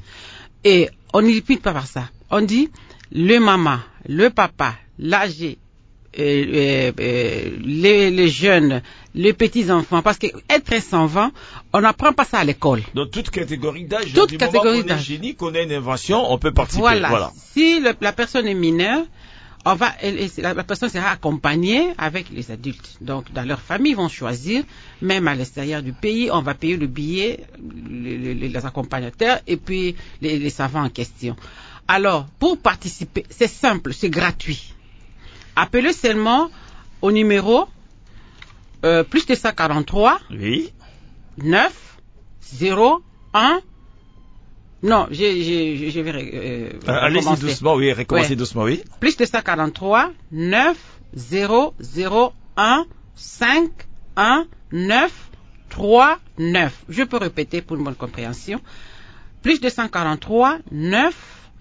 Et on n'y limite pas par ça. On dit le maman, le papa, l'âgé, euh, euh, euh, les, les jeunes, les petits-enfants, parce que être savant, on n'apprend pas ça à l'école. Dans toute catégorie d'âge, toute du catégorie moment qu'on est génie, qu'on a une invention, on peut participer. Voilà. Voilà. Si le, la personne est mineure, on va, elle, la, la personne sera accompagnée avec les adultes. Donc, dans leur famille, ils vont choisir, même à l'extérieur du pays, on va payer le billet, les, les, les accompagnateurs et puis les, les savants en question. Alors, pour participer, c'est simple, c'est gratuit. Appelez seulement au numéro euh, plus deux cent quarante-trois oui. neuf zéro un. Non, je, je, je vais euh, euh, allez-y doucement, oui, recommencez ouais. doucement, oui. Plus deux cent quarante-trois neuf zéro zéro un cinq un neuf trois neuf. Je peux répéter pour une bonne compréhension. Plus deux cent quarante-trois neuf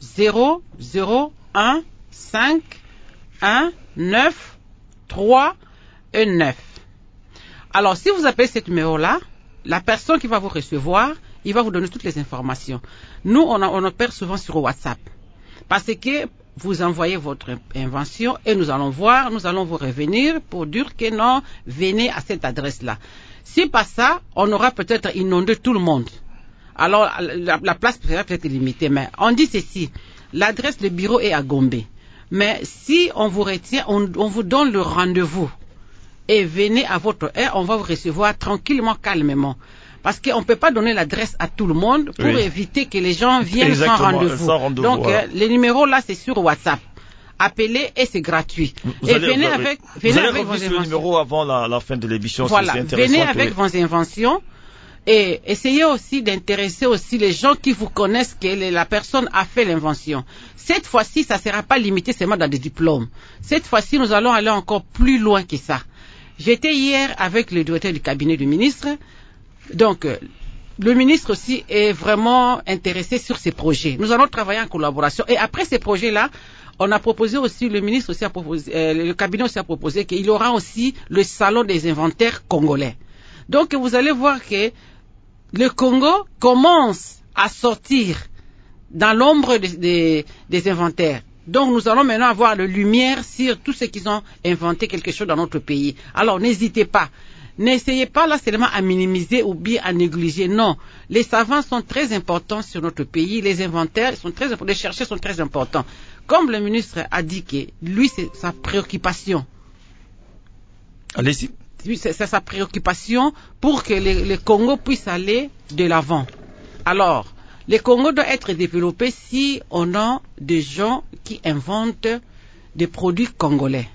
zéro zéro un cinq un neuf trois neuf. Alors, si vous appelez ce numéro-là, la personne qui va vous recevoir, il va vous donner toutes les informations. Nous, on, a, on opère souvent sur WhatsApp. Parce que vous envoyez votre invention et nous allons voir, nous allons vous revenir pour dire que non, venez à cette adresse-là. Si pas ça, on aura peut-être inondé tout le monde. Alors, la, la place sera peut-être limitée. Mais on dit ceci, l'adresse, le bureau est à Gombe. Mais si on vous retient, on, on vous donne le rendez-vous. Et venez à votre heure, on va vous recevoir tranquillement, calmement. Parce qu'on ne peut pas donner l'adresse à tout le monde pour oui. éviter que les gens viennent Exactement, sans rendez-vous. Sans rendez-vous Donc, voilà. euh, les numéros là, c'est sur WhatsApp. Appelez et c'est gratuit. Vous et allez, venez vous, avec, oui. venez vous allez avec vos inventions. Le numéro avant la, la fin de l'émission. Voilà, c'est venez avec oui. vos inventions. Et essayez aussi d'intéresser aussi les gens qui vous connaissent que la personne a fait l'invention. Cette fois-ci, ça ne sera pas limité seulement dans des diplômes. Cette fois-ci, nous allons aller encore plus loin que ça. J'étais hier avec le directeur du cabinet du ministre. Donc, euh, le ministre aussi est vraiment intéressé sur ces projets. Nous allons travailler en collaboration. Et après ces projets-là, on a proposé aussi, le ministre aussi a proposé, euh, le cabinet aussi a proposé qu'il y aura aussi le salon des inventaires congolais. Donc, vous allez voir que le Congo commence à sortir dans l'ombre des, des, des inventaires. Donc, nous allons maintenant avoir la lumière sur tous ceux qui ont inventé quelque chose dans notre pays. Alors, n'hésitez pas. N'essayez pas là seulement à minimiser ou bien à négliger. Non. Les savants sont très importants sur notre pays. Les inventaires sont très importants. Les chercheurs sont très importants. Comme le ministre a dit que lui, c'est sa préoccupation. Allez-y. Lui, c'est sa préoccupation pour que le, le Congo puisse aller de l'avant. Alors, le Congo doit être développé si on a des gens qui inventent des produits congolais.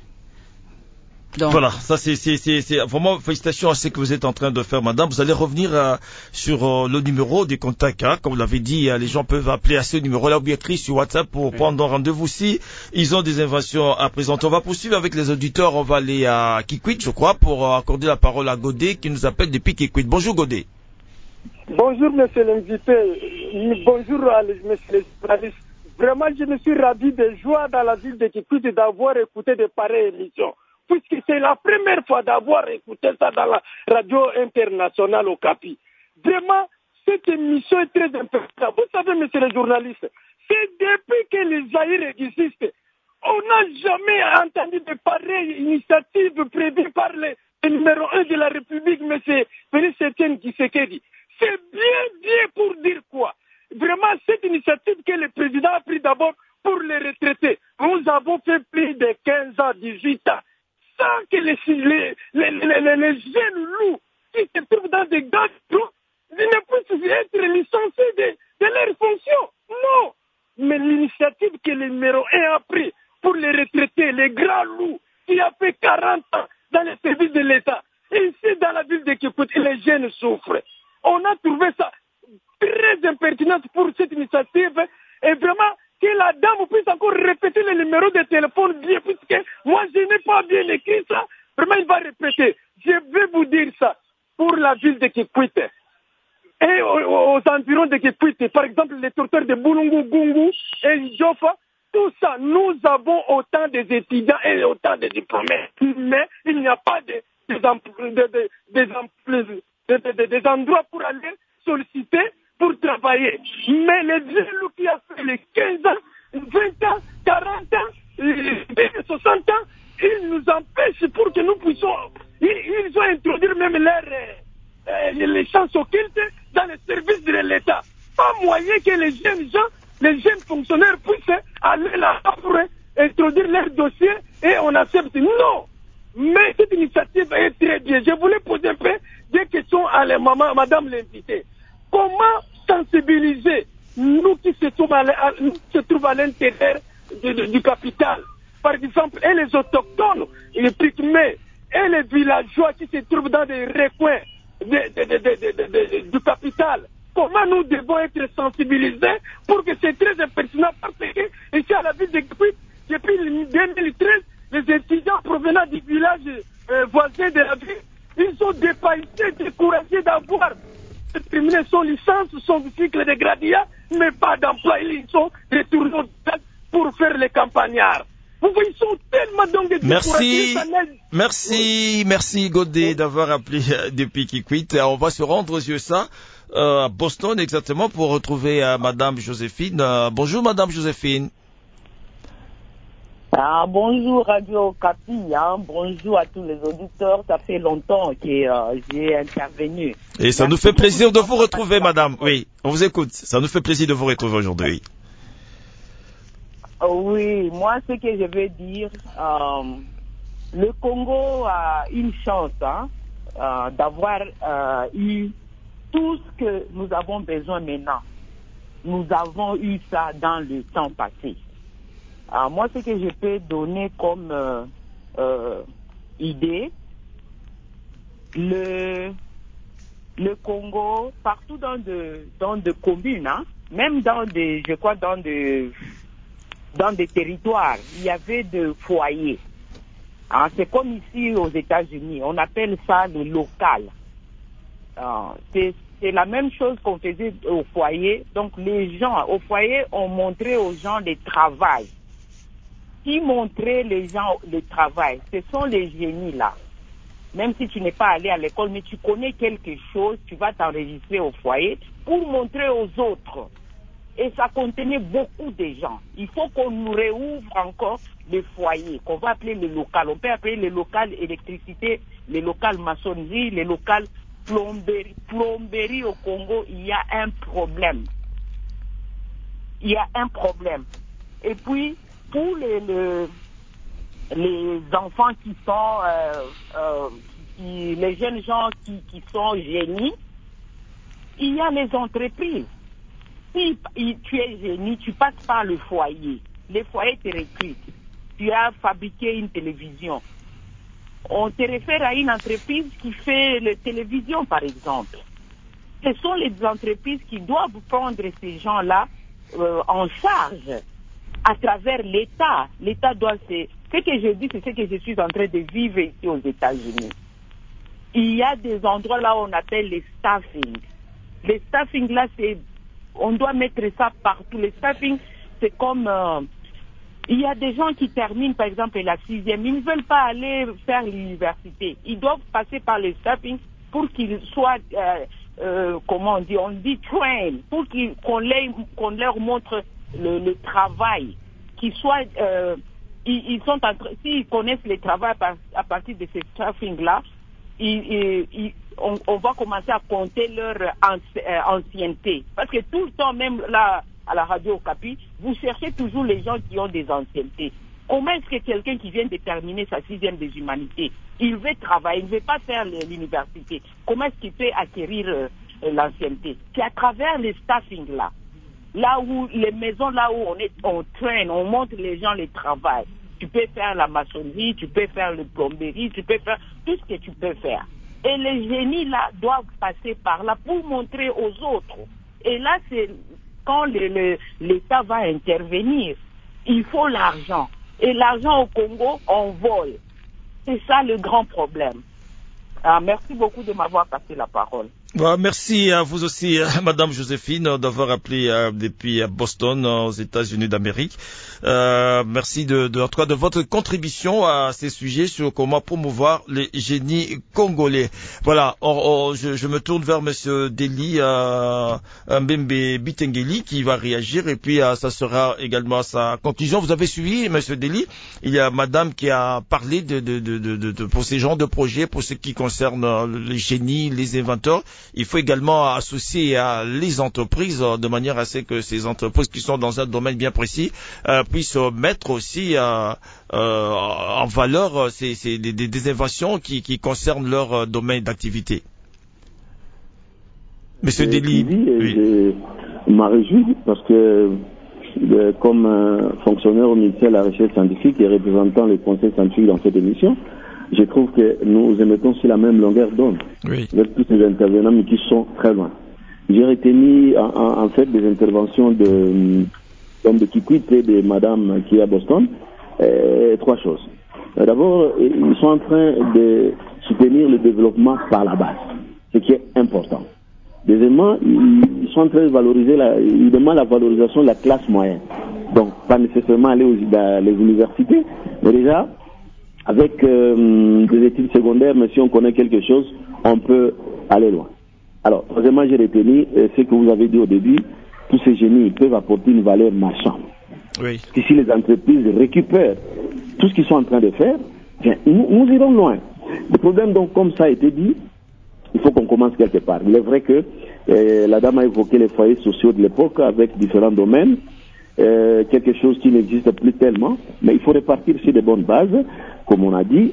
Donc, voilà, ça c'est, c'est, c'est, c'est vraiment félicitations à ce que vous êtes en train de faire, madame. Vous allez revenir euh, sur euh, le numéro des contacts, hein. Comme vous l'avez dit, euh, les gens peuvent appeler à ce numéro-là ou bien écrire sur WhatsApp pour oui. prendre rendez-vous si ils ont des inventions à présenter. On va poursuivre avec les auditeurs. On va aller à Kikwit, je crois, pour euh, accorder la parole à Godet qui nous appelle depuis Kikwit. Bonjour Godet. Bonjour monsieur l'invité. Bonjour à les, monsieur les journalistes. Vraiment, je me suis ravi de joie dans la ville de Kikwit et d'avoir écouté de pareilles émissions. Puisque c'est la première fois d'avoir écouté ça dans la radio internationale au Capi. Vraiment, cette émission est très importante. Vous savez, monsieur le journaliste, c'est depuis que les Zaïre existent, on n'a jamais entendu de pareilles initiatives prévues par le, le numéro un de la République, monsieur Félix Etienne Tshisekedi. C'est bien, bien pour dire quoi? Vraiment, cette initiative que le président a prise d'abord pour les retraités. Nous avons fait plus de quinze ans, dix-huit ans. Sans que les, les, les, les, les jeunes loups qui se trouvent dans des grands trous ne puissent être licenciés de, de leurs fonctions. Non. Mais l'initiative que le numéro un a pris pour les retraités, les grands loups qui a fait quarante ans dans les services de l'État, et ici dans la ville de Kikwit, les jeunes souffrent. On a trouvé ça très impertinent pour cette initiative et vraiment que la dame puisse encore répéter le numéro de téléphone bien, puisque moi je n'ai pas bien écrit ça. Vraiment, il va répéter. Je vais vous dire ça pour la ville de Kikwit et aux, aux environs de Kikwit. Par exemple, les territoires de Boulungu, Gungu et Jofa, tout ça, nous avons autant des étudiants et autant de diplômés. Mais il n'y a pas de, des, de, de, des, de, de, de, des endroits pour aller solliciter pour travailler. Mais les vieux qui a fait les quinze ans, vingt ans, quarante ans, soixante ans, ils nous empêchent pour que nous puissions... Ils, ils ont introduit même leurs, euh, les chances occultes dans les services de l'État. Pas moyen que les jeunes gens, les jeunes fonctionnaires puissent aller là-bas pour introduire leurs dossiers et on accepte. Non. Mais cette initiative est très bien. Je voulais poser un peu des questions à la maman, madame l'invitée. Comment sensibiliser nous qui se trouvent à, à, se trouvent à l'intérieur du, du, du capital, par exemple, et les autochtones, les pygmées, et les villageois qui se trouvent dans des recoins de, de, de, de, de, du capital. Comment nous devons être sensibilisés pour que c'est très impertinent parce que ici à la ville de Kikwit, depuis deux mille treize, les étudiants provenant du village euh, voisin de la ville, ils sont dépassés, découragés d'avoir terminé son licence, son cycle de graduat, mais pas d'emploi. Ils sont retournés au stade pour faire les campagnards. Vous voyez, ils sont tellement donc Merci, merci, merci Godé d'avoir appelé euh, depuis Kikwit. On va se rendre aux U S A, euh, à Boston exactement, pour retrouver euh, Madame Joséphine. Euh, bonjour Madame Joséphine. Ah, bonjour Radio Capi, hein. Bonjour à tous les auditeurs. Ça fait longtemps que euh, j'ai intervenu. Et ça Merci nous fait plaisir de vous retrouver, Madame. Oui, on vous écoute. Ça nous fait plaisir de vous retrouver aujourd'hui. Oui, moi ce que je veux dire, euh, le Congo a une chance hein, euh, d'avoir euh, eu tout ce que nous avons besoin maintenant. Nous avons eu ça dans le temps passé. Alors, moi, ce que je peux donner comme euh, euh, idée, le, le Congo, partout dans de, dans de communes, hein, même dans des, je crois, dans des, dans des territoires, il y avait des foyers. Hein, c'est comme ici aux États-Unis, on appelle ça le local. Euh, c'est, c'est la même chose qu'on faisait au foyer. Donc, les gens au foyer ont montré aux gens le travail. Qui montrait les gens le travail, ce sont les génies là. Même si tu n'es pas allé à l'école, mais tu connais quelque chose, tu vas t'enregistrer au foyer pour montrer aux autres. Et ça contenait beaucoup de gens. Il faut qu'on nous réouvre encore les foyers, qu'on va appeler les locales. On peut appeler les locales électricité, les locales maçonnerie, les locales plomberie. Plomberie au Congo, il y a un problème. Il y a un problème. Et puis, pour les, les, les enfants qui sont, euh, euh, qui, les jeunes gens qui, qui sont génies, il y a les entreprises. Si tu es génie, tu passes par le foyer. Les foyers te recrutent. Tu as fabriqué une télévision. On te réfère à une entreprise qui fait la télévision, par exemple. Ce sont les entreprises qui doivent prendre ces gens-là euh, en charge. À travers l'État. L'État doit se... Ce que je dis, c'est ce que je suis en train de vivre ici aux États-Unis. Il y a des endroits là où on appelle les staffing. Les staffing là, c'est... On doit mettre ça partout. Les staffing, c'est comme... Euh... Il y a des gens qui terminent, par exemple, la sixième. Ils ne veulent pas aller faire l'université. Ils doivent passer par les staffing pour qu'ils soient... Euh, euh, comment on dit? On dit train. Pour qu'ils, qu'on, les, qu'on leur montre... Le, le travail, qu'ils soient, euh, ils, ils sont en train, s'ils connaissent le travail à, à partir de ces staffing-là, ils, ils, on, on va commencer à compter leur ancienneté. Parce que tout le temps, même là, à la radio Okapi, vous cherchez toujours les gens qui ont des anciennetés. Comment est-ce que quelqu'un qui vient de terminer sa sixième des humanités, il veut travailler, il ne veut pas faire l'université, comment est-ce qu'il peut acquérir euh, l'ancienneté? C'est à travers les staffing-là. Là où, les maisons là où on est, on traîne, on montre les gens le travail. Tu peux faire la maçonnerie, tu peux faire le plomberie, tu peux faire tout ce que tu peux faire. Et les génies là doivent passer par là pour montrer aux autres. Et là, c'est quand le, le, l'État va intervenir, il faut l'argent. Et l'argent au Congo, on vole. C'est ça le grand problème. Ah, merci beaucoup de m'avoir passé la parole. Bah, merci à vous aussi, Madame Joséphine, d'avoir appelé euh, depuis Boston, aux États-Unis d'Amérique. Euh, merci de, de, en tout cas, de votre contribution à ces sujets sur comment promouvoir les génies congolais. Voilà, on, on, je, je me tourne vers Monsieur Deli euh, Mbembe Bitengeli qui va réagir et puis euh, ça sera également sa conclusion. Vous avez suivi, Monsieur Deli, il y a Madame qui a parlé de, de, de, de, de, de pour ces genres de projets, pour ce qui concerne les génies, les inventeurs. Il faut également associer à les entreprises euh, de manière à ce que ces entreprises qui sont dans un domaine bien précis euh, puissent mettre aussi euh, euh, en valeur ces, ces, des, des inventions qui, qui concernent leur euh, domaine d'activité. Monsieur Deli. Oui. Je m'en réjouis parce que euh, comme euh, fonctionnaire au ministère de la Recherche scientifique et représentant les conseils scientifiques dans cette émission, je trouve que nous émettons sur la même longueur d'onde oui. avec tous ces intervenants mais qui sont très loin. J'ai retenu en, en, en fait des interventions de l'homme de Kikwit et de madame qui est à Boston, euh, trois choses. D'abord, ils sont en train de soutenir le développement par la base, ce qui est important. Deuxièmement, ils sont en train de valoriser, la, ils demandent la valorisation de la classe moyenne. Donc, pas nécessairement aller aux, dans les universités, mais déjà, avec euh, des études secondaires, mais si on connaît quelque chose, on peut aller loin. Alors, troisièmement, j'ai retenu euh, ce que vous avez dit au début, tous ces génies ils peuvent apporter une valeur marchande. Oui. Et si les entreprises récupèrent tout ce qu'ils sont en train de faire, bien, nous, nous irons loin. Le problème, donc, comme ça a été dit, il faut qu'on commence quelque part. Il est vrai que euh, la dame a évoqué les foyers sociaux de l'époque avec différents domaines, euh, quelque chose qui n'existe plus tellement, mais il faut repartir sur des bonnes bases, comme on a dit.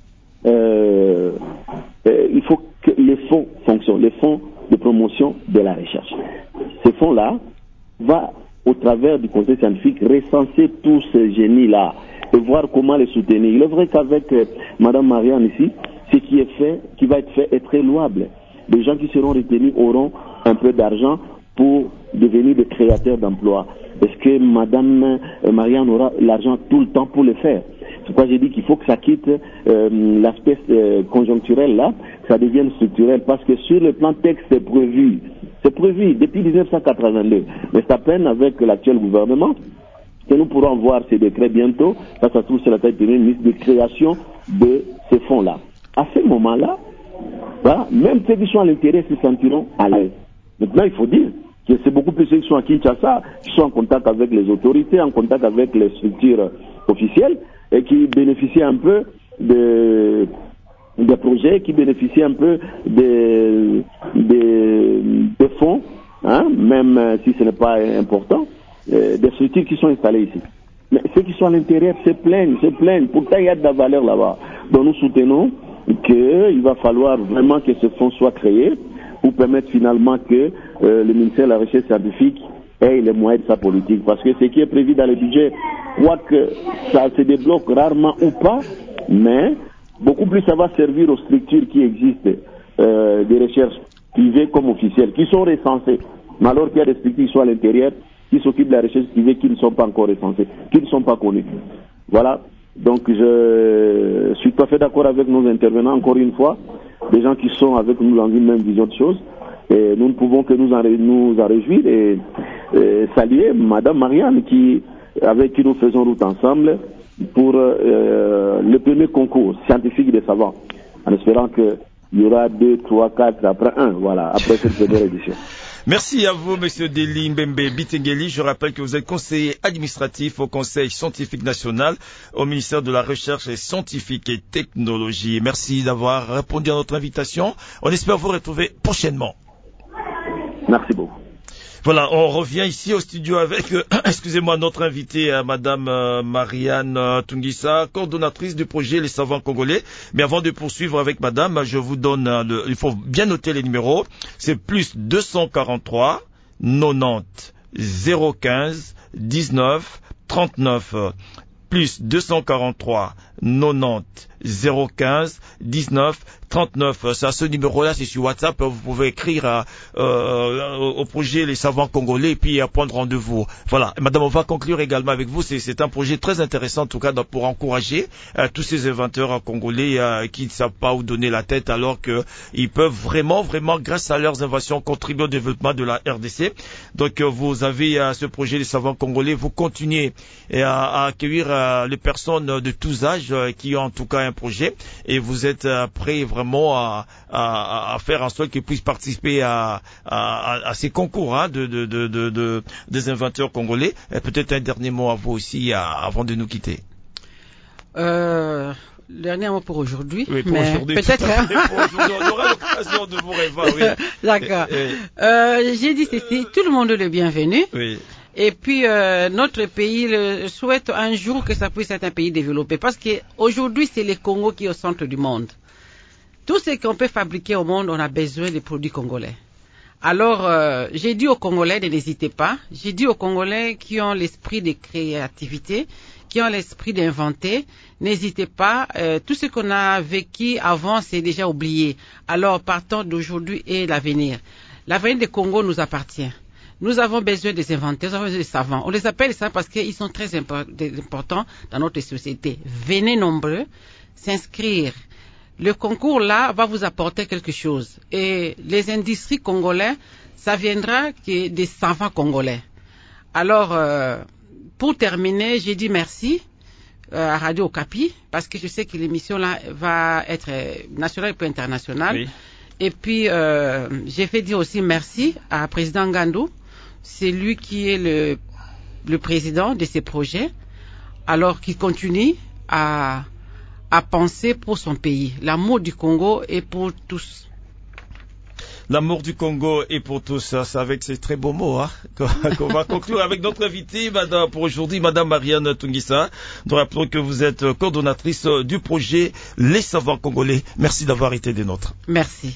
Euh, euh, il faut que les fonds fonctionnent, les fonds de promotion de la recherche. Ces fonds-là vont, au travers du conseil scientifique, recenser tous ces génies-là et voir comment les soutenir. Il est vrai qu'avec euh, Madame Marianne ici, ce qui est fait, qui va être fait est très louable. Les gens qui seront retenus auront un peu d'argent pour devenir des créateurs d'emplois. Est-ce que Madame Marianne aura l'argent tout le temps pour le faire? C'est pourquoi j'ai dit qu'il faut que ça quitte euh, l'aspect euh, conjoncturel là, que ça devienne structurel, parce que sur le plan texte c'est prévu, c'est prévu depuis dix-neuf cent quatre-vingt-deux, mais c'est à peine avec l'actuel gouvernement que nous pourrons voir ces décrets bientôt, ça se trouve sur la tête du ministre, de création de ces fonds-là. À ce moment-là, voilà, même ceux qui sont à l'intérieur se sentiront à l'aise. Maintenant, il faut dire que c'est beaucoup plus ceux qui sont à Kinshasa, qui sont en contact avec les autorités, en contact avec les structures officielles, et qui bénéficient un peu de, des projets, qui bénéficient un peu des, des, des fonds, hein, même si ce n'est pas important, euh, des structures qui sont installées ici. Mais ceux qui sont à l'intérieur se plaignent, se plaignent. Pourtant, il y a de la valeur là-bas. Donc nous soutenons qu'il va falloir vraiment que ce fonds soit créé pour permettre finalement que euh, le ministère de la Recherche scientifique ait les moyens de sa politique. Parce que ce qui est prévu dans le budget, quoique ça se débloque rarement ou pas, mais beaucoup plus ça va servir aux structures qui existent, euh, des recherches privées comme officielles, qui sont recensées. Mais alors qu'il y a des structures qui sont à l'intérieur, qui s'occupent de la recherche privée, qui ne sont pas encore recensées, qui ne sont pas connues. Voilà. Donc je suis tout à fait d'accord avec nos intervenants, encore une fois, des gens qui sont avec nous dans une même vision de choses. Et nous ne pouvons que nous en, nous en réjouir et, et saluer Madame Marianne qui, avec qui nous faisons route ensemble pour euh, le premier concours scientifique des savants, en espérant qu'il y aura deux, trois, quatre après un, voilà, après cette première édition. Merci à vous, Monsieur Deli Mbembe Bitengeli. Je rappelle que vous êtes conseiller administratif au Conseil scientifique national, au ministère de la Recherche scientifique et technologie. Merci d'avoir répondu à notre invitation. On espère vous retrouver prochainement. Merci beaucoup. Voilà, on revient ici au studio avec, euh, excusez-moi, notre invitée, euh, Madame euh, Marianne euh, Tungisa, coordonnatrice du projet Les Savants Congolais. Mais avant de poursuivre avec Madame, je vous donne, euh, le, il faut bien noter les numéros. C'est plus deux cent quarante-trois, quatre-vingt-dix, zéro quinze, dix-neuf, trente-neuf. Plus deux cent quarante-trois, quatre-vingt-dix, zéro quinze, dix-neuf, trente-neuf. C'est à ce numéro-là, c'est sur WhatsApp. Vous pouvez écrire à, euh, au projet Les Savants Congolais et puis à prendre rendez-vous. Voilà. Madame, on va conclure également avec vous. C'est, c'est un projet très intéressant, en tout cas, pour encourager euh, tous ces inventeurs congolais euh, qui ne savent pas où donner la tête, alors que ils peuvent vraiment, vraiment, grâce à leurs inventions, contribuer au développement de la R D C. Donc, euh, vous avez euh, ce projet Les Savants Congolais. Vous continuez euh, à accueillir euh, les personnes de tous âges euh, qui ont en tout cas un projet, et vous êtes euh, prêts vraiment à, à, à faire en sorte qu'ils puissent participer à, à, à ces concours hein, de, de, de, de, de, des inventeurs congolais. Et peut-être un dernier mot à vous aussi à, avant de nous quitter. Euh, dernier mot pour aujourd'hui. Oui, pour mais aujourd'hui. Peut-être. Pour aujourd'hui, on aura l'occasion de vous revoir. Oui. D'accord. Et, et... Euh, j'ai dit ceci, tout le monde est le bienvenu. Oui. Et puis euh, notre pays le, souhaite un jour que ça puisse être un pays développé, parce qu'aujourd'hui c'est le Congo qui est au centre du monde. Tout ce qu'on peut fabriquer au monde, on a besoin des produits congolais. Alors euh, j'ai dit aux Congolais de n'hésitez pas. J'ai dit aux Congolais qui ont l'esprit de créativité, qui ont l'esprit d'inventer, n'hésitez pas. Euh, tout ce qu'on a vécu avant, c'est déjà oublié. Alors partons d'aujourd'hui et l'avenir. L'avenir du Congo nous appartient. Nous avons besoin des inventeurs, nous avons besoin des savants. On les appelle ça parce qu'ils sont très importants dans notre société. Venez nombreux, s'inscrire le concours là va vous apporter quelque chose. Et les industries congolais, ça viendra que des savants congolais. Alors, euh, pour terminer, j'ai dit merci euh, à Radio Okapi, parce que je sais que l'émission là va être euh, nationale et puis internationale. Oui. Et puis, euh, j'ai fait dire aussi merci à président Ngandou. C'est lui qui est le, le président de ces projets. Alors qu'il continue à, à penser pour son pays. L'amour du Congo est pour tous. L'amour du Congo est pour tous. C'est avec ces très beaux mots hein, qu'on va conclure avec notre invitée madame, pour aujourd'hui, Madame Marianne Tungisa. Nous rappelons que vous êtes coordonnatrice du projet Les Savants Congolais. Merci d'avoir été des nôtres. Merci.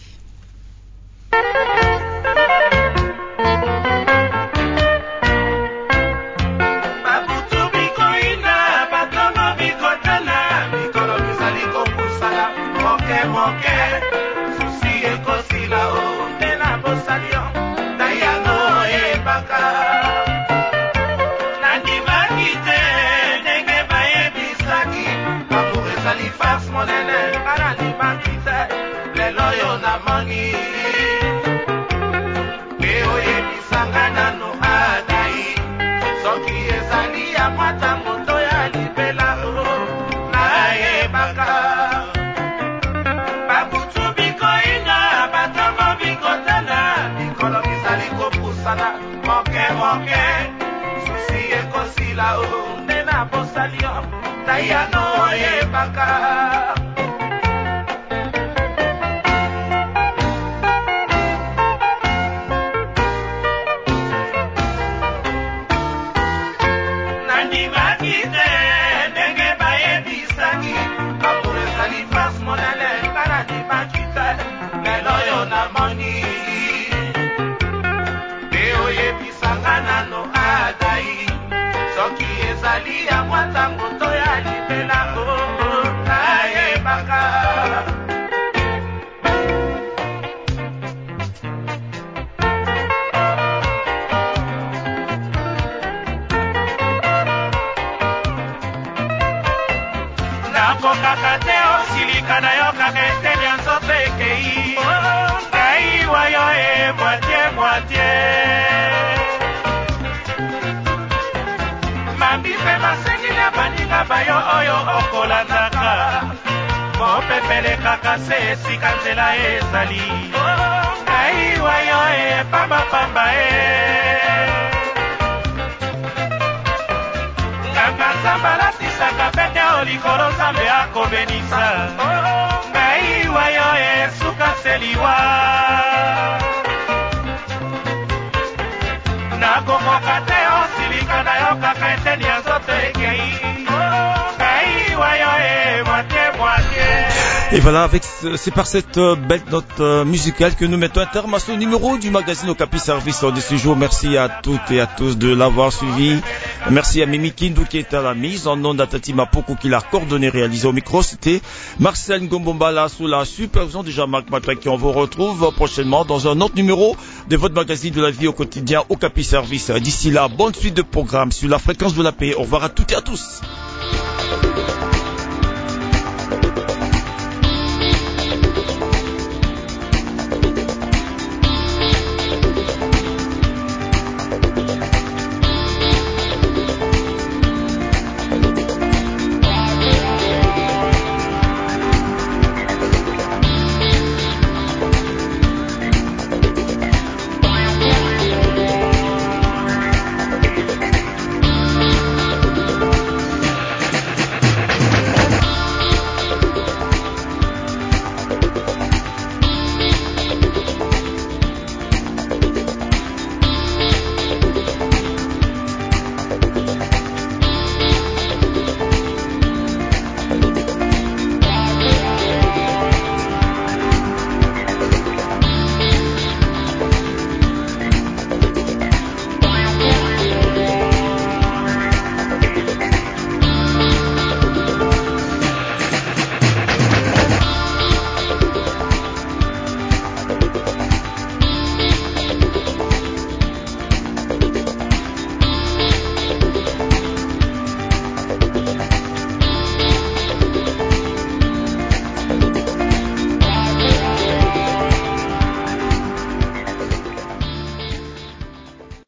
Et voilà, avec ce, c'est par cette euh, belle note euh, musicale que nous mettons un terme à ce numéro du magazine Okapi Service de ce jour. Merci à toutes et à tous de l'avoir suivi. Merci à Mimi Kindou qui est à la mise, en nom d'Atati Mapoko qui l'a coordonné, réalisé au micro. C'était Marcel Ngombombala sous la supervision de Jean-Marc Matouin qui on vous retrouve prochainement dans un autre numéro de votre magazine de la vie au quotidien Okapi Service. D'ici là, bonne suite de programmes sur la fréquence de la paix. Au revoir à toutes et à tous.